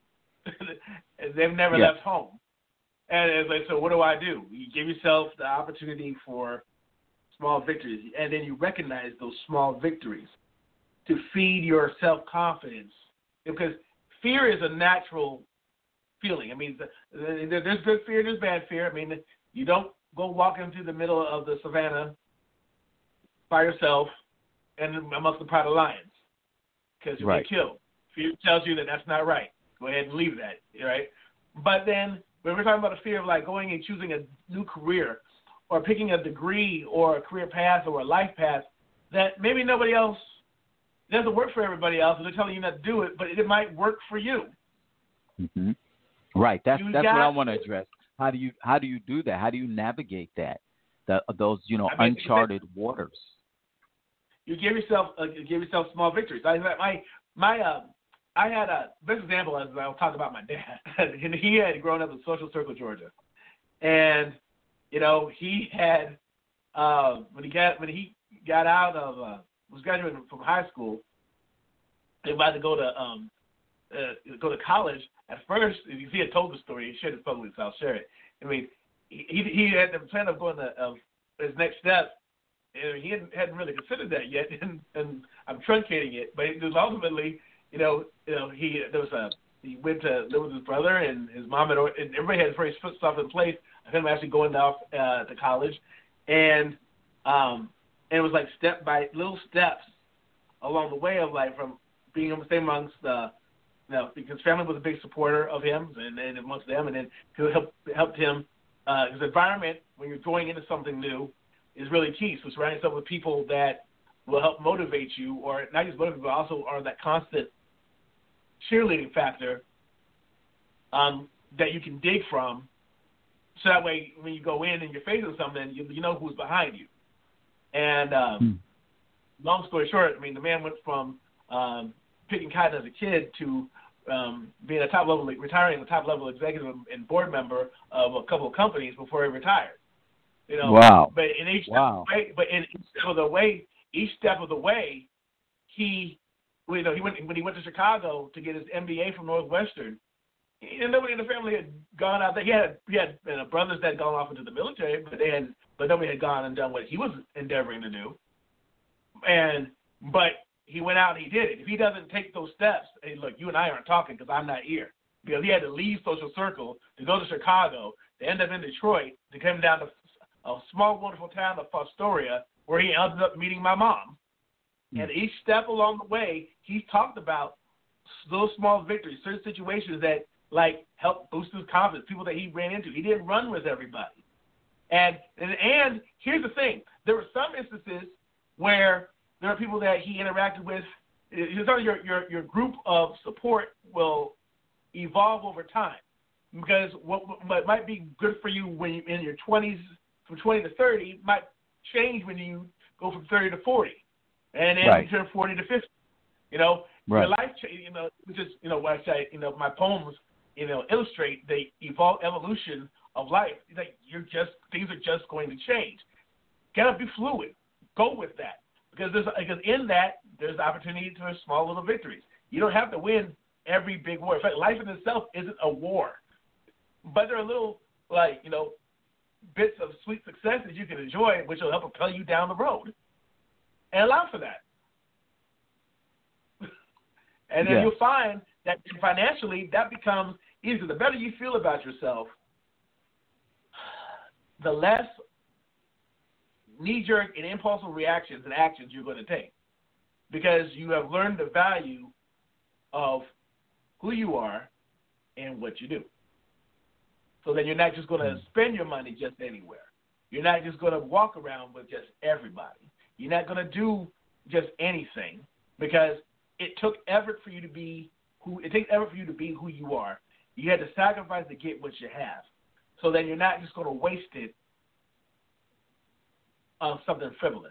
They've never yeah. left home, and it's like, so what do I do? You give yourself the opportunity for small victories, and then you recognize those small victories to feed your self-confidence. Because fear is a natural feeling. I mean, there's good fear, there's bad fear. I mean, you don't go walk into the middle of the savannah by yourself and amongst the pride of lions, because you'll right. get killed. Fear tells you that that's not right. Go ahead and leave that, right? But then when we're talking about the fear of like going and choosing a new career or picking a degree or a career path or a life path that maybe nobody else doesn't work for everybody else, and they're telling you not to do it, but it might work for you. Mm-hmm. Right. That's you that's got, what I want to address. How do you how do you do that? How do you navigate that? The, those you know I mean, uncharted waters. You give yourself uh, you give yourself small victories. I my my uh, I had a best example as I'll talk about my dad. He had grown up in Social Circle, Georgia, and you know he had uh, when he got when he got out of uh, was graduating from high school, he was about to go to um uh, go to college. At first, if he had told the story, he shared it publicly, so I'll share it. I mean, he he had the plan of going to uh, his next step. And he hadn't, hadn't really considered that yet, and, and I'm truncating it. But it was ultimately, you know, you know, he there was a he went to live with his brother and his mom, and, and everybody had very stuff in place of him actually going off uh, to college, and um, and it was like step by little steps along the way of like from being able to stay amongst the, you know, because family was a big supporter of him and, and amongst them, and then it helped helped him uh, his environment when you're going into something new is really key. So surround yourself with people that will help motivate you, or not just motivate, but also are that constant cheerleading factor um, that you can dig from. So that way, when you go in and you're facing something, you, you know who's behind you. And um, hmm. long story short, I mean, the man went from um, picking cotton as a kid to um, being a top level, retiring a top level executive and board member of a couple of companies before he retired. You know, wow. But in each wow. step of the way, but in each step of the way, each step of the way, he, you know, he went when he went to Chicago to get his M B A from Northwestern. And nobody in the family had gone out there. He had he had you know, brothers that had gone off into the military, but they had, but nobody had gone and done what he was endeavoring to do. And but he went out and he did it. If he doesn't take those steps, hey, look, you and I aren't talking because I'm not here. Because he had to leave Social Circle to go to Chicago, to end up in Detroit, to come down to a small, wonderful town of Fostoria, where he ended up meeting my mom. Mm. And each step along the way, he talked about those small victories, certain situations that, like, helped boost his confidence, people that he ran into. He didn't run with everybody. And, and, and here's the thing. There were some instances where there are people that he interacted with. Your, your, your group of support will evolve over time. Because what, what might be good for you when you're in your twenties, from twenty to thirty, might change when you go from thirty to forty, and then right. you turn forty to fifty. You know, right. your life change. You know, which is you know what I say. You know, my poems, you know, illustrate the evol- evolution of life. Like you're just things are just going to change. Gotta be fluid. Go with that because there's because in that there's opportunity for small little victories. You don't have to win every big war. In fact, life in itself isn't a war, but there are little like you know. bits of sweet success that you can enjoy, which will help propel you down the road, and allow for that. And then yeah. you'll find that financially, that becomes easier. The better you feel about yourself, the less knee-jerk and impulsive reactions and actions you're going to take, because you have learned the value of who you are and what you do. So then you're not just going to spend your money just anywhere. You're not just going to walk around with just everybody. You're not going to do just anything because it took effort for you to be who it takes effort for you to be who you are. You had to sacrifice to get what you have. So then you're not just going to waste it on something frivolous.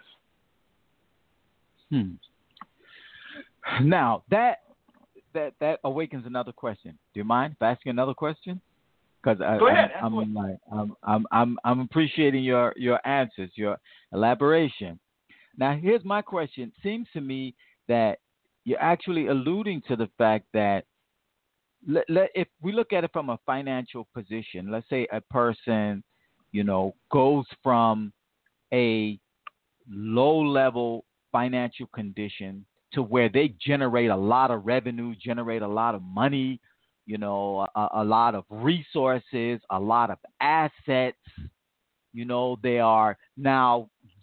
Hmm. Now that that that awakens another question. Do you mind if I ask you another question? Because Go ahead. I'm, I'm like I'm I'm I'm I'm appreciating your, your answers, your elaboration. Now, here's my question. It seems to me that you're actually alluding to the fact that let, let, if we look at it from a financial position, let's say a person, you know, goes from a low-level financial condition to where they generate a lot of revenue, generate a lot of money, you know, a, a lot of resources, a lot of assets. You know, they are now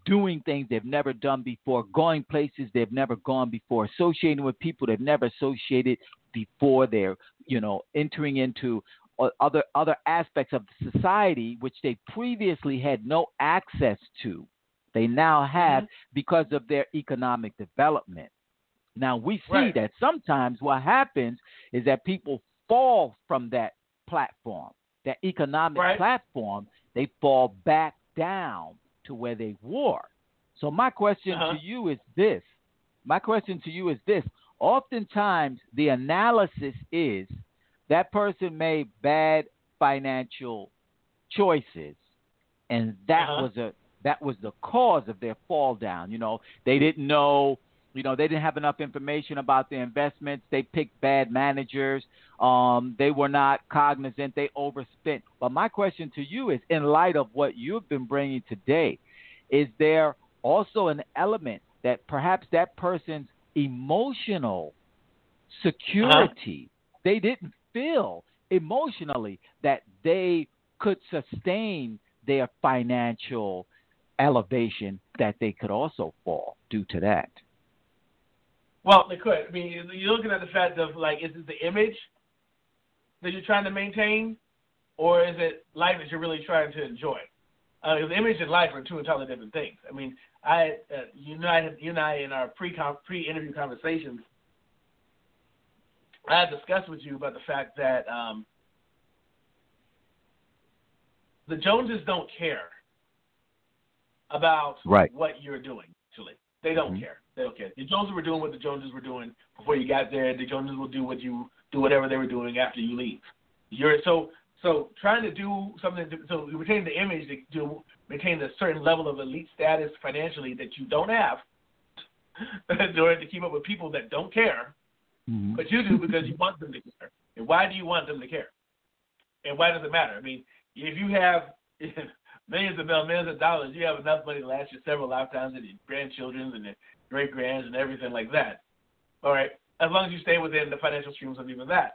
doing things they've never done before, going places they've never gone before, associating with people they've never associated before. They're, you know, entering into other other aspects of society which they previously had no access to. They now have mm-hmm. because of their economic development. Now, we see right. that sometimes what happens is that people fall from that platform, that economic right. platform. They fall back down to where they were. So my question uh-huh. to you is this. My question to you is this. Oftentimes, the analysis is that person made bad financial choices, and that uh-huh. was a that was the cause of their fall down. You know, they didn't know, you know, they didn't have enough information about their investments. They picked bad managers. Um, they were not cognizant. They overspent. But my question to you is, in light of what you've been bringing today, is there also an element that perhaps that person's emotional security, uh-huh. they didn't feel emotionally that they could sustain their financial elevation, that they could also fall due to that? Well, they could. I mean, you're looking at the fact of, like, is it the image that you're trying to maintain, or is it life that you're really trying to enjoy? Uh, the image and life are two entirely different things. I mean, I, uh, you, and I you and I, in our pre pre-interview conversations, I had discussed with you about the fact that um, the Joneses don't care about right. what you're doing, actually. They don't mm-hmm. care. They don't care. The Joneses were doing what the Joneses were doing before you got there. The Joneses will do what you do, whatever they were doing after you leave. You're so so trying to do something to, so retain the image to do, maintain a certain level of elite status financially that you don't have in order to keep up with people that don't care, mm-hmm. but you do because you want them to care. And why do you want them to care? And why does it matter? I mean, if you have millions of millions of dollars, you have enough money to last you several lifetimes and your grandchildren and your great grands and everything like that. All right, as long as you stay within the financial streams of even that.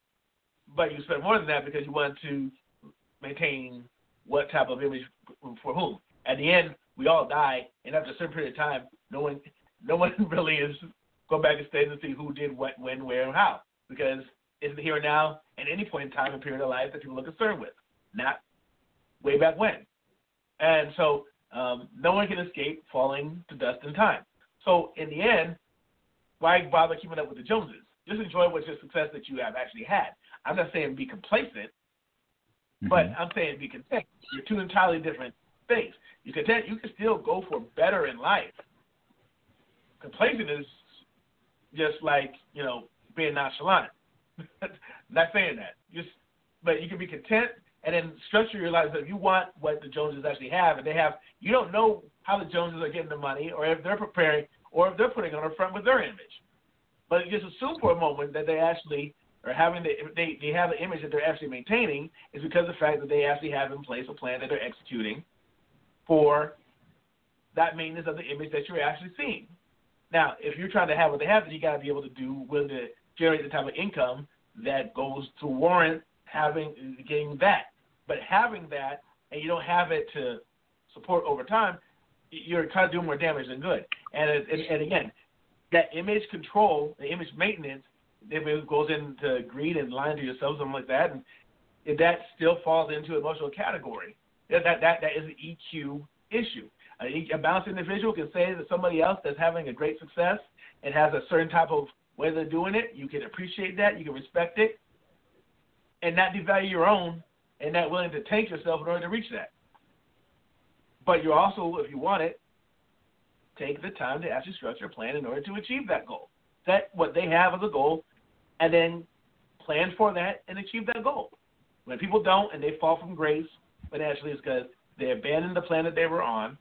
But you spend more than that because you want to maintain what type of image for whom. At the end, we all die, and after a certain period of time, no one, no one really is go back and stay and see who did what, when, where, and how, because it's the here and now at any point in time and period of life that people are concerned with, not way back when. And so um, no one can escape falling to dust in time. So in the end, why bother keeping up with the Joneses? Just enjoy what your success that you have actually had. I'm not saying be complacent, mm-hmm. but I'm saying be content. You're two entirely different things. You content, you can still go for better in life. Complacent is just like, you know, being nonchalant. Not saying that. Just, but you can be content and then structure your life so if you want what the Joneses actually have, and they have, you don't know how the Joneses are getting the money or if they're preparing or if they're putting on a front with their image. But you just assume for a moment that they actually are having the, they, they have the image that they're actually maintaining is because of the fact that they actually have in place a plan that they're executing for that maintenance of the image that you're actually seeing. Now, if you're trying to have what they have, then you got to be able to do, willing to generate the type of income that goes to warrant having, getting that. But having that, and you don't have it to support over time, you're kind of doing more damage than good. And, and, and again, that image control, the image maintenance, if it goes into greed and lying to yourself, something like that, and if that still falls into emotional category, that that that, that is an E Q issue. A, a balanced individual can say that somebody else that's having a great success and has a certain type of way they're doing it, you can appreciate that, you can respect it, and not devalue your own, and not willing to tank yourself in order to reach that. But you're also, if you want it, take the time to actually structure a plan in order to achieve that goal. Set what they have as a goal, and then plan for that and achieve that goal. When people don't and they fall from grace, financially, it's because they abandoned the plan that they were on,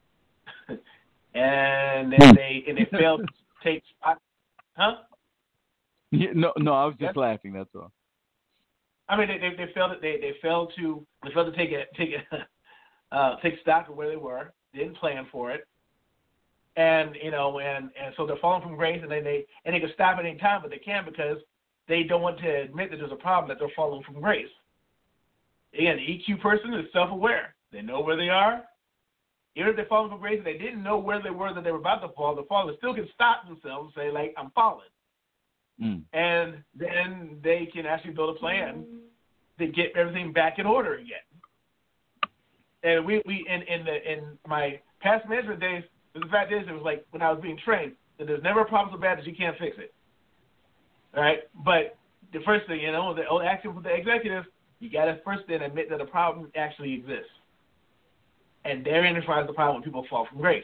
and then they and they failed to take. Huh? Yeah, no, no, I was just That's, laughing. That's all. I mean, they they, they failed. They they failed to they failed to take it take it, uh, take stock of where they were. They didn't plan for it. And, you know, and, and so they're falling from grace, and then they and they can stop at any time, but they can't because they don't want to admit that there's a problem, that they're falling from grace. Again, the E Q person is self-aware. They know where they are. even if they're falling from grace and they didn't know where they were that they were about to fall, the faller still can stop themselves and say, like, I'm falling. Mm. And then they can actually build a plan to get everything back in order again. And we, we in, in, the, in my past management days, the fact is, it was like when I was being trained, that there's never a problem so bad that you can't fix it. All right? But the first thing, you know, the old action with the executive, you got to first then admit that a problem actually exists. And therein lies the problem when people fall from grace.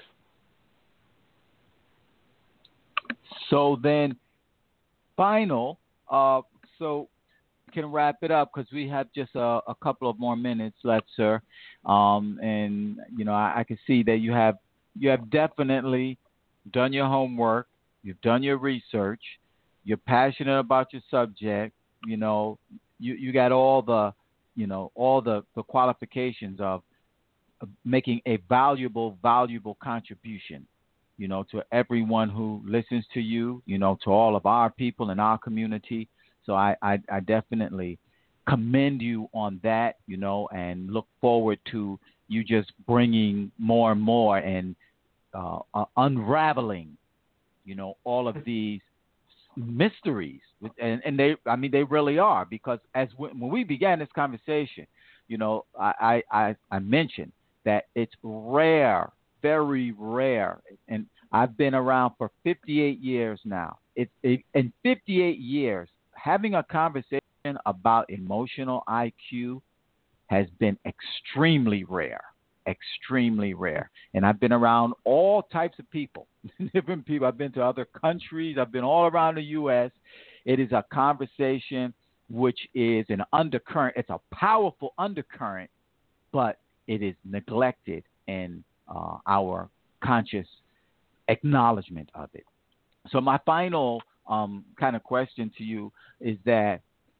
So then, final, uh, so we can wrap it up because we have just a, a couple of more minutes left, sir. Um, and, you know, I, I can see that you have you have definitely done your homework. You've done your research. You're passionate about your subject. You know, you, you got all the, you know, all the, the qualifications of making a valuable, valuable contribution, you know, to everyone who listens to you, you know, to all of our people in our community. So I, I, I definitely commend you on that, you know, and look forward to you just bringing more and more and uh, uh, unraveling, you know, all of these mysteries. And, and they, I mean, they really are, because as we, when we began this conversation, you know, I, I, I mentioned that it's rare, very rare. And I've been around for fifty-eight years now. It, it, in fifty-eight years, having a conversation about emotional I Q has been extremely rare, extremely rare. And I've been around all types of people, different people. I've been to other countries. I've been all around the U S. It is a conversation which is an undercurrent. It's a powerful undercurrent, but it is neglected in uh, our conscious acknowledgement of it. So my final um, kind of question to you is that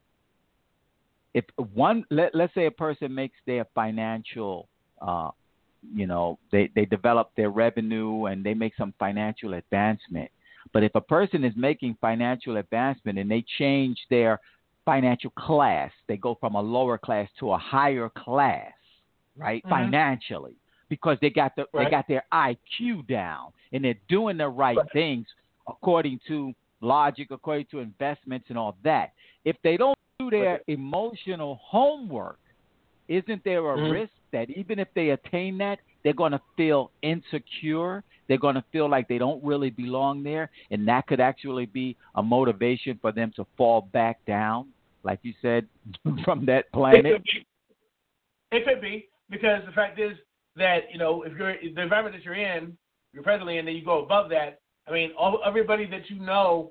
if one, let, let's say a person makes their financial, uh, you know, they, they develop their revenue and they make some financial advancement. But if a person is making financial advancement and they change their financial class, they go from a lower class to a higher class, right? Mm-hmm. Financially, because they got the right. they got their I Q down and they're doing the right, right things according to logic, according to investments and all that. If they don't do their right. emotional homework, isn't there a mm-hmm. risk that even if they attain that, they're going to feel insecure? They're going to feel like they don't really belong there, and that could actually be a motivation for them to fall back down, like you said, from that planet? It could be. It could be. Because the fact is that, you know, if you're the environment that you're in, you're presently in, then you go above that. I mean, all, everybody that you know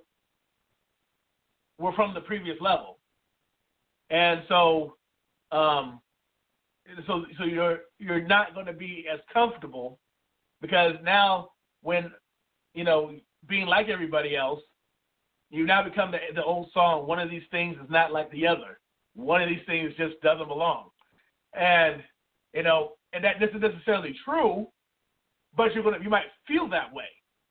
were from the previous level, and so, um, so, so you're you're not going to be as comfortable, because now when, you know, being like everybody else, you now become the the old song. One of these things is not like the other. One of these things just doesn't belong, and you know, and that this isn't necessarily true, but you're gonna you might feel that way.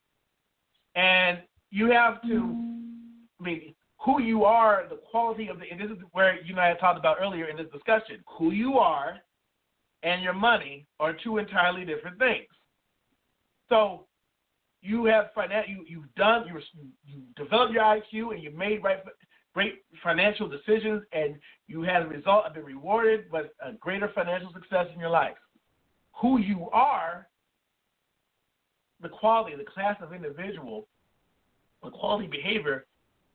And you have to, I mean, who you are, the quality of the, and this is where you and I had talked about earlier in this discussion, who you are and your money are two entirely different things. So you have finan- you you've done you you developed your I Q and you made right great financial decisions, and you had a result of been rewarded with a greater financial success in your life. Who you are, the quality, the class of individual, the quality behavior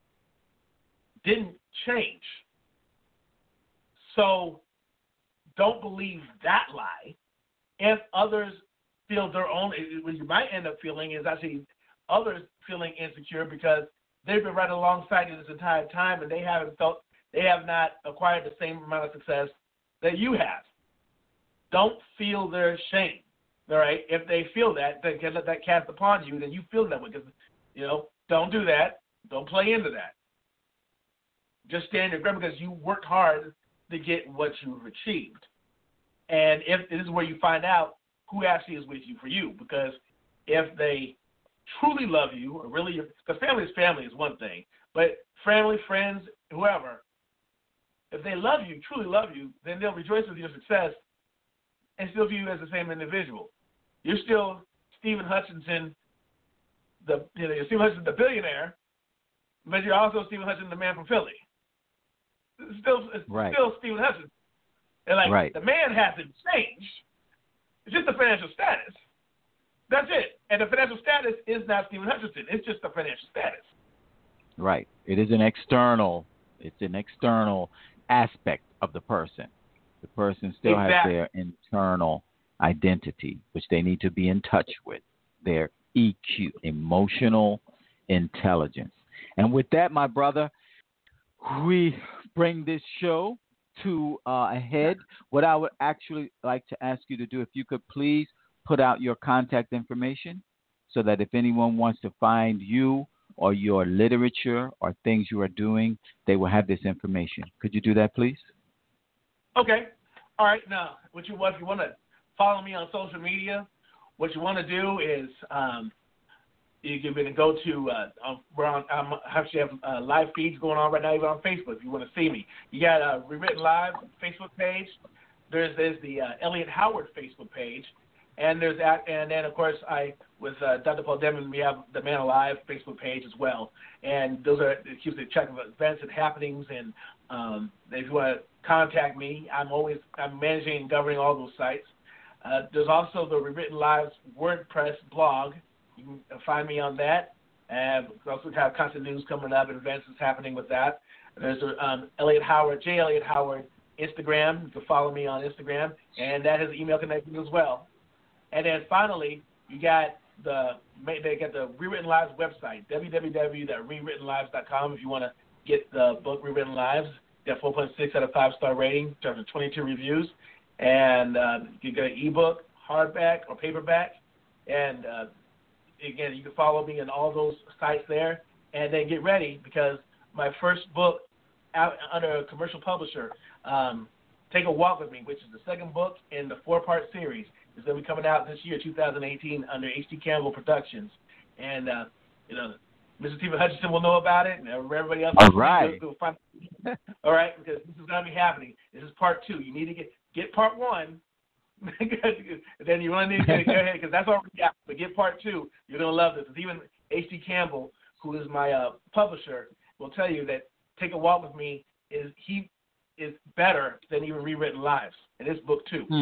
didn't change. So don't believe that lie. If others feel their own, what you might end up feeling is actually others feeling insecure because they've been right alongside you this entire time and they haven't felt, they have not acquired the same amount of success that you have. Don't feel their shame, all right? If they feel that, then let that cast upon you, then you feel that way. Because, you know, don't do that. Don't play into that. Just stand your ground because you worked hard to get what you've achieved. And if this is where you find out who actually is with you for you, because if they truly love you, or really, because family is family is one thing, but family, friends, whoever, if they love you, truly love you, then they'll rejoice with your success and still view you as the same individual. you're still Stephen Hutchinson, the you know, you're Stephen Hutchinson, the billionaire, but you're also Stephen Hutchinson, the man from Philly. It's still, it's right. still Stephen Hutchinson. And like right. the man hasn't changed. It's just the financial status. That's it. And the financial status is not Stephen Hutchinson. It's just the financial status. Right. It is an external. It's an external aspect of the person. The person still exactly. has their internal identity, which they need to be in touch with. Their E Q, emotional intelligence. And with that, my brother, we bring this show to uh, a head. What I would actually like to ask you to do, if you could please put out your contact information so that if anyone wants to find you or your literature or things you are doing, they will have this information. Could you do that, please? Okay. All right. Now, what you what if you want to follow me on social media, what you want to do is um, you can go to uh, we're on. I'm actually have uh, live feeds going on right now, even on Facebook. If you want to see me, you got a Rewritten Live Facebook page. There's there's the uh, Elliot Howard Facebook page, and there's that, and then of course I with uh, Doctor Paul Denman, we have the Man Alive Facebook page as well, and those are it keeps a track of events and happenings. And um, if you want to contact me, I'm always I'm managing and governing all those sites. Uh, there's also the Rewritten Lives WordPress blog. You can find me on that. And we also have constant news coming up and events that's happening with that. There's um, Elliot Howard, J. Elliot Howard Instagram. You can follow me on Instagram, and that has email connections as well. And then finally, you got the they got the Rewritten Lives website, w w w dot rewritten lives dot com. If you want to get the book Rewritten Lives, got four point six out of five star rating, in terms of twenty-two reviews, and uh, you can get an ebook, hardback or paperback, and uh, again, you can follow me on all those sites there, and then get ready because my first book out under a commercial publisher, um, Take a Walk With Me, which is the second book in the four-part series, is going to be coming out this year, two thousand eighteen, under H D Campbell Productions. And, uh, you know, Mister Stephen Hutchinson will know about it, and everybody else all right. will find all right, because this is going to be happening. This is part two. You need to get, get part one. Then you want to go ahead because that's all we got. But get part two. You're going to love this. It's even H D Campbell, who is my uh, publisher, will tell you that Take a Walk With Me is he is better than even Rewritten Lives in his book too. Hmm.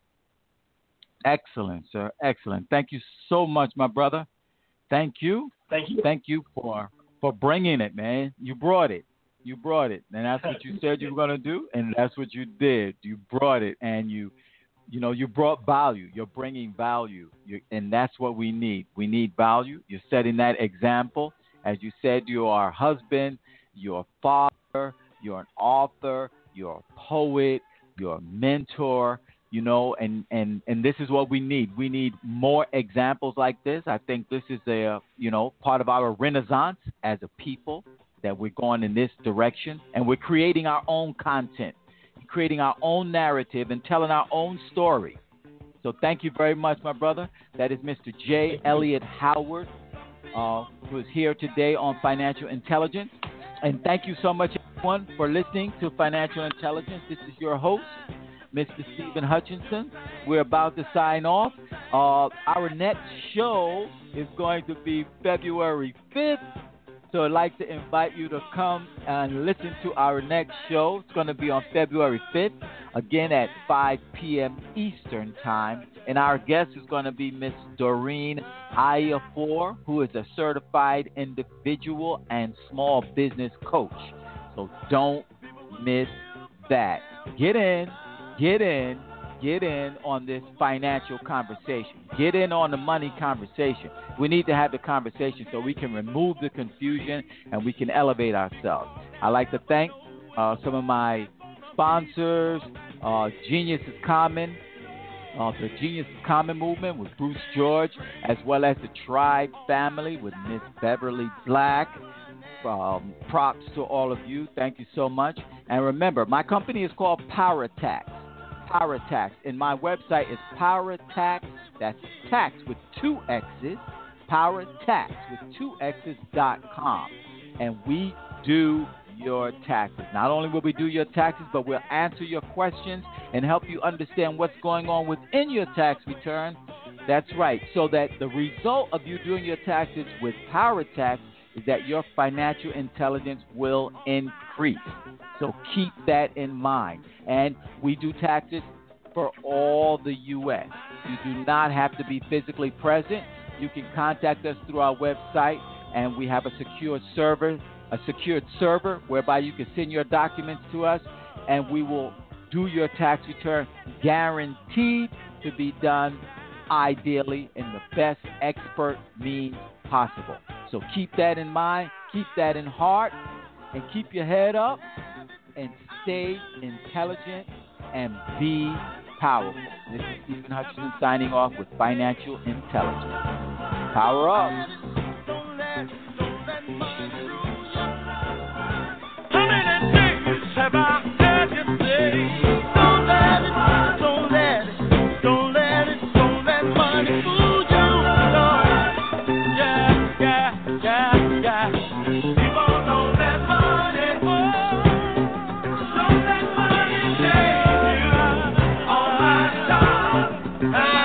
Excellent, sir. Excellent. Thank you so much, my brother. Thank you. Thank you. Thank you for for bringing it, man. You brought it. You brought it, and that's what you said you were going to do, and that's what you did. You brought it, and you. You know, you brought value. You're bringing value, you, and that's what we need. We need value. You're setting that example. As you said, you are a husband, you're a father, you're an author, you're a poet, you're a mentor, you know, and, and, and this is what we need. We need more examples like this. I think this is a, you know, part of our renaissance as a people, that we're going in this direction, and we're creating our own content, creating our own narrative and telling our own story. So thank you very much, my brother. That is Mister J. Elliot Howard, uh, who is here today on Financial Intelligence. And thank you so much, everyone, for listening to Financial Intelligence. This is your host, Mister Stephen Hutchinson. We're about to sign off. Uh, our next show is going to be February fifth. So I'd like to invite you to come and listen to our next show. It's going to be on February fifth, again at five p.m. Eastern Time. And our guest is going to be Miss Doreen Ayafor, who is a certified individual and small business coach. So don't miss that. Get in, get in, get in on this financial conversation. Get in on the money conversation. We need to have the conversation so we can remove the confusion and we can elevate ourselves. I'd like to thank uh, some of my sponsors, uh, Genius is Common, uh, the Genius is Common movement with Bruce George, as well as the Tribe family with Miss Beverly Black. Um, props to all of you. Thank you so much. And remember, my company is called PowerTax. PowerTax, and my website is PowerTax. That's tax with two X's. PowerTax with two X's dot com, and we do your taxes. Not only will we do your taxes, but we'll answer your questions and help you understand what's going on within your tax return That's right. So that the result of you doing your taxes with Power Tax is that your financial intelligence will increase. So keep that in mind. And we do taxes for all the U S. You do not have to be physically present. You can contact us through our website, and we have a secure server, a secured server whereby you can send your documents to us, and we will do your tax return, guaranteed to be done ideally in the best expert means possible. So keep that in mind, keep that in heart, and keep your head up and stay intelligent and be powerful. This is Stephen Hutchinson signing off with Financial Intelligence. Power up. How many days have I had you say, don't let it, don't let it, don't let it, don't let money fool you, Lord. Yeah, yeah, yeah, yeah. People don't let money fool. Don't let money take you. All my time.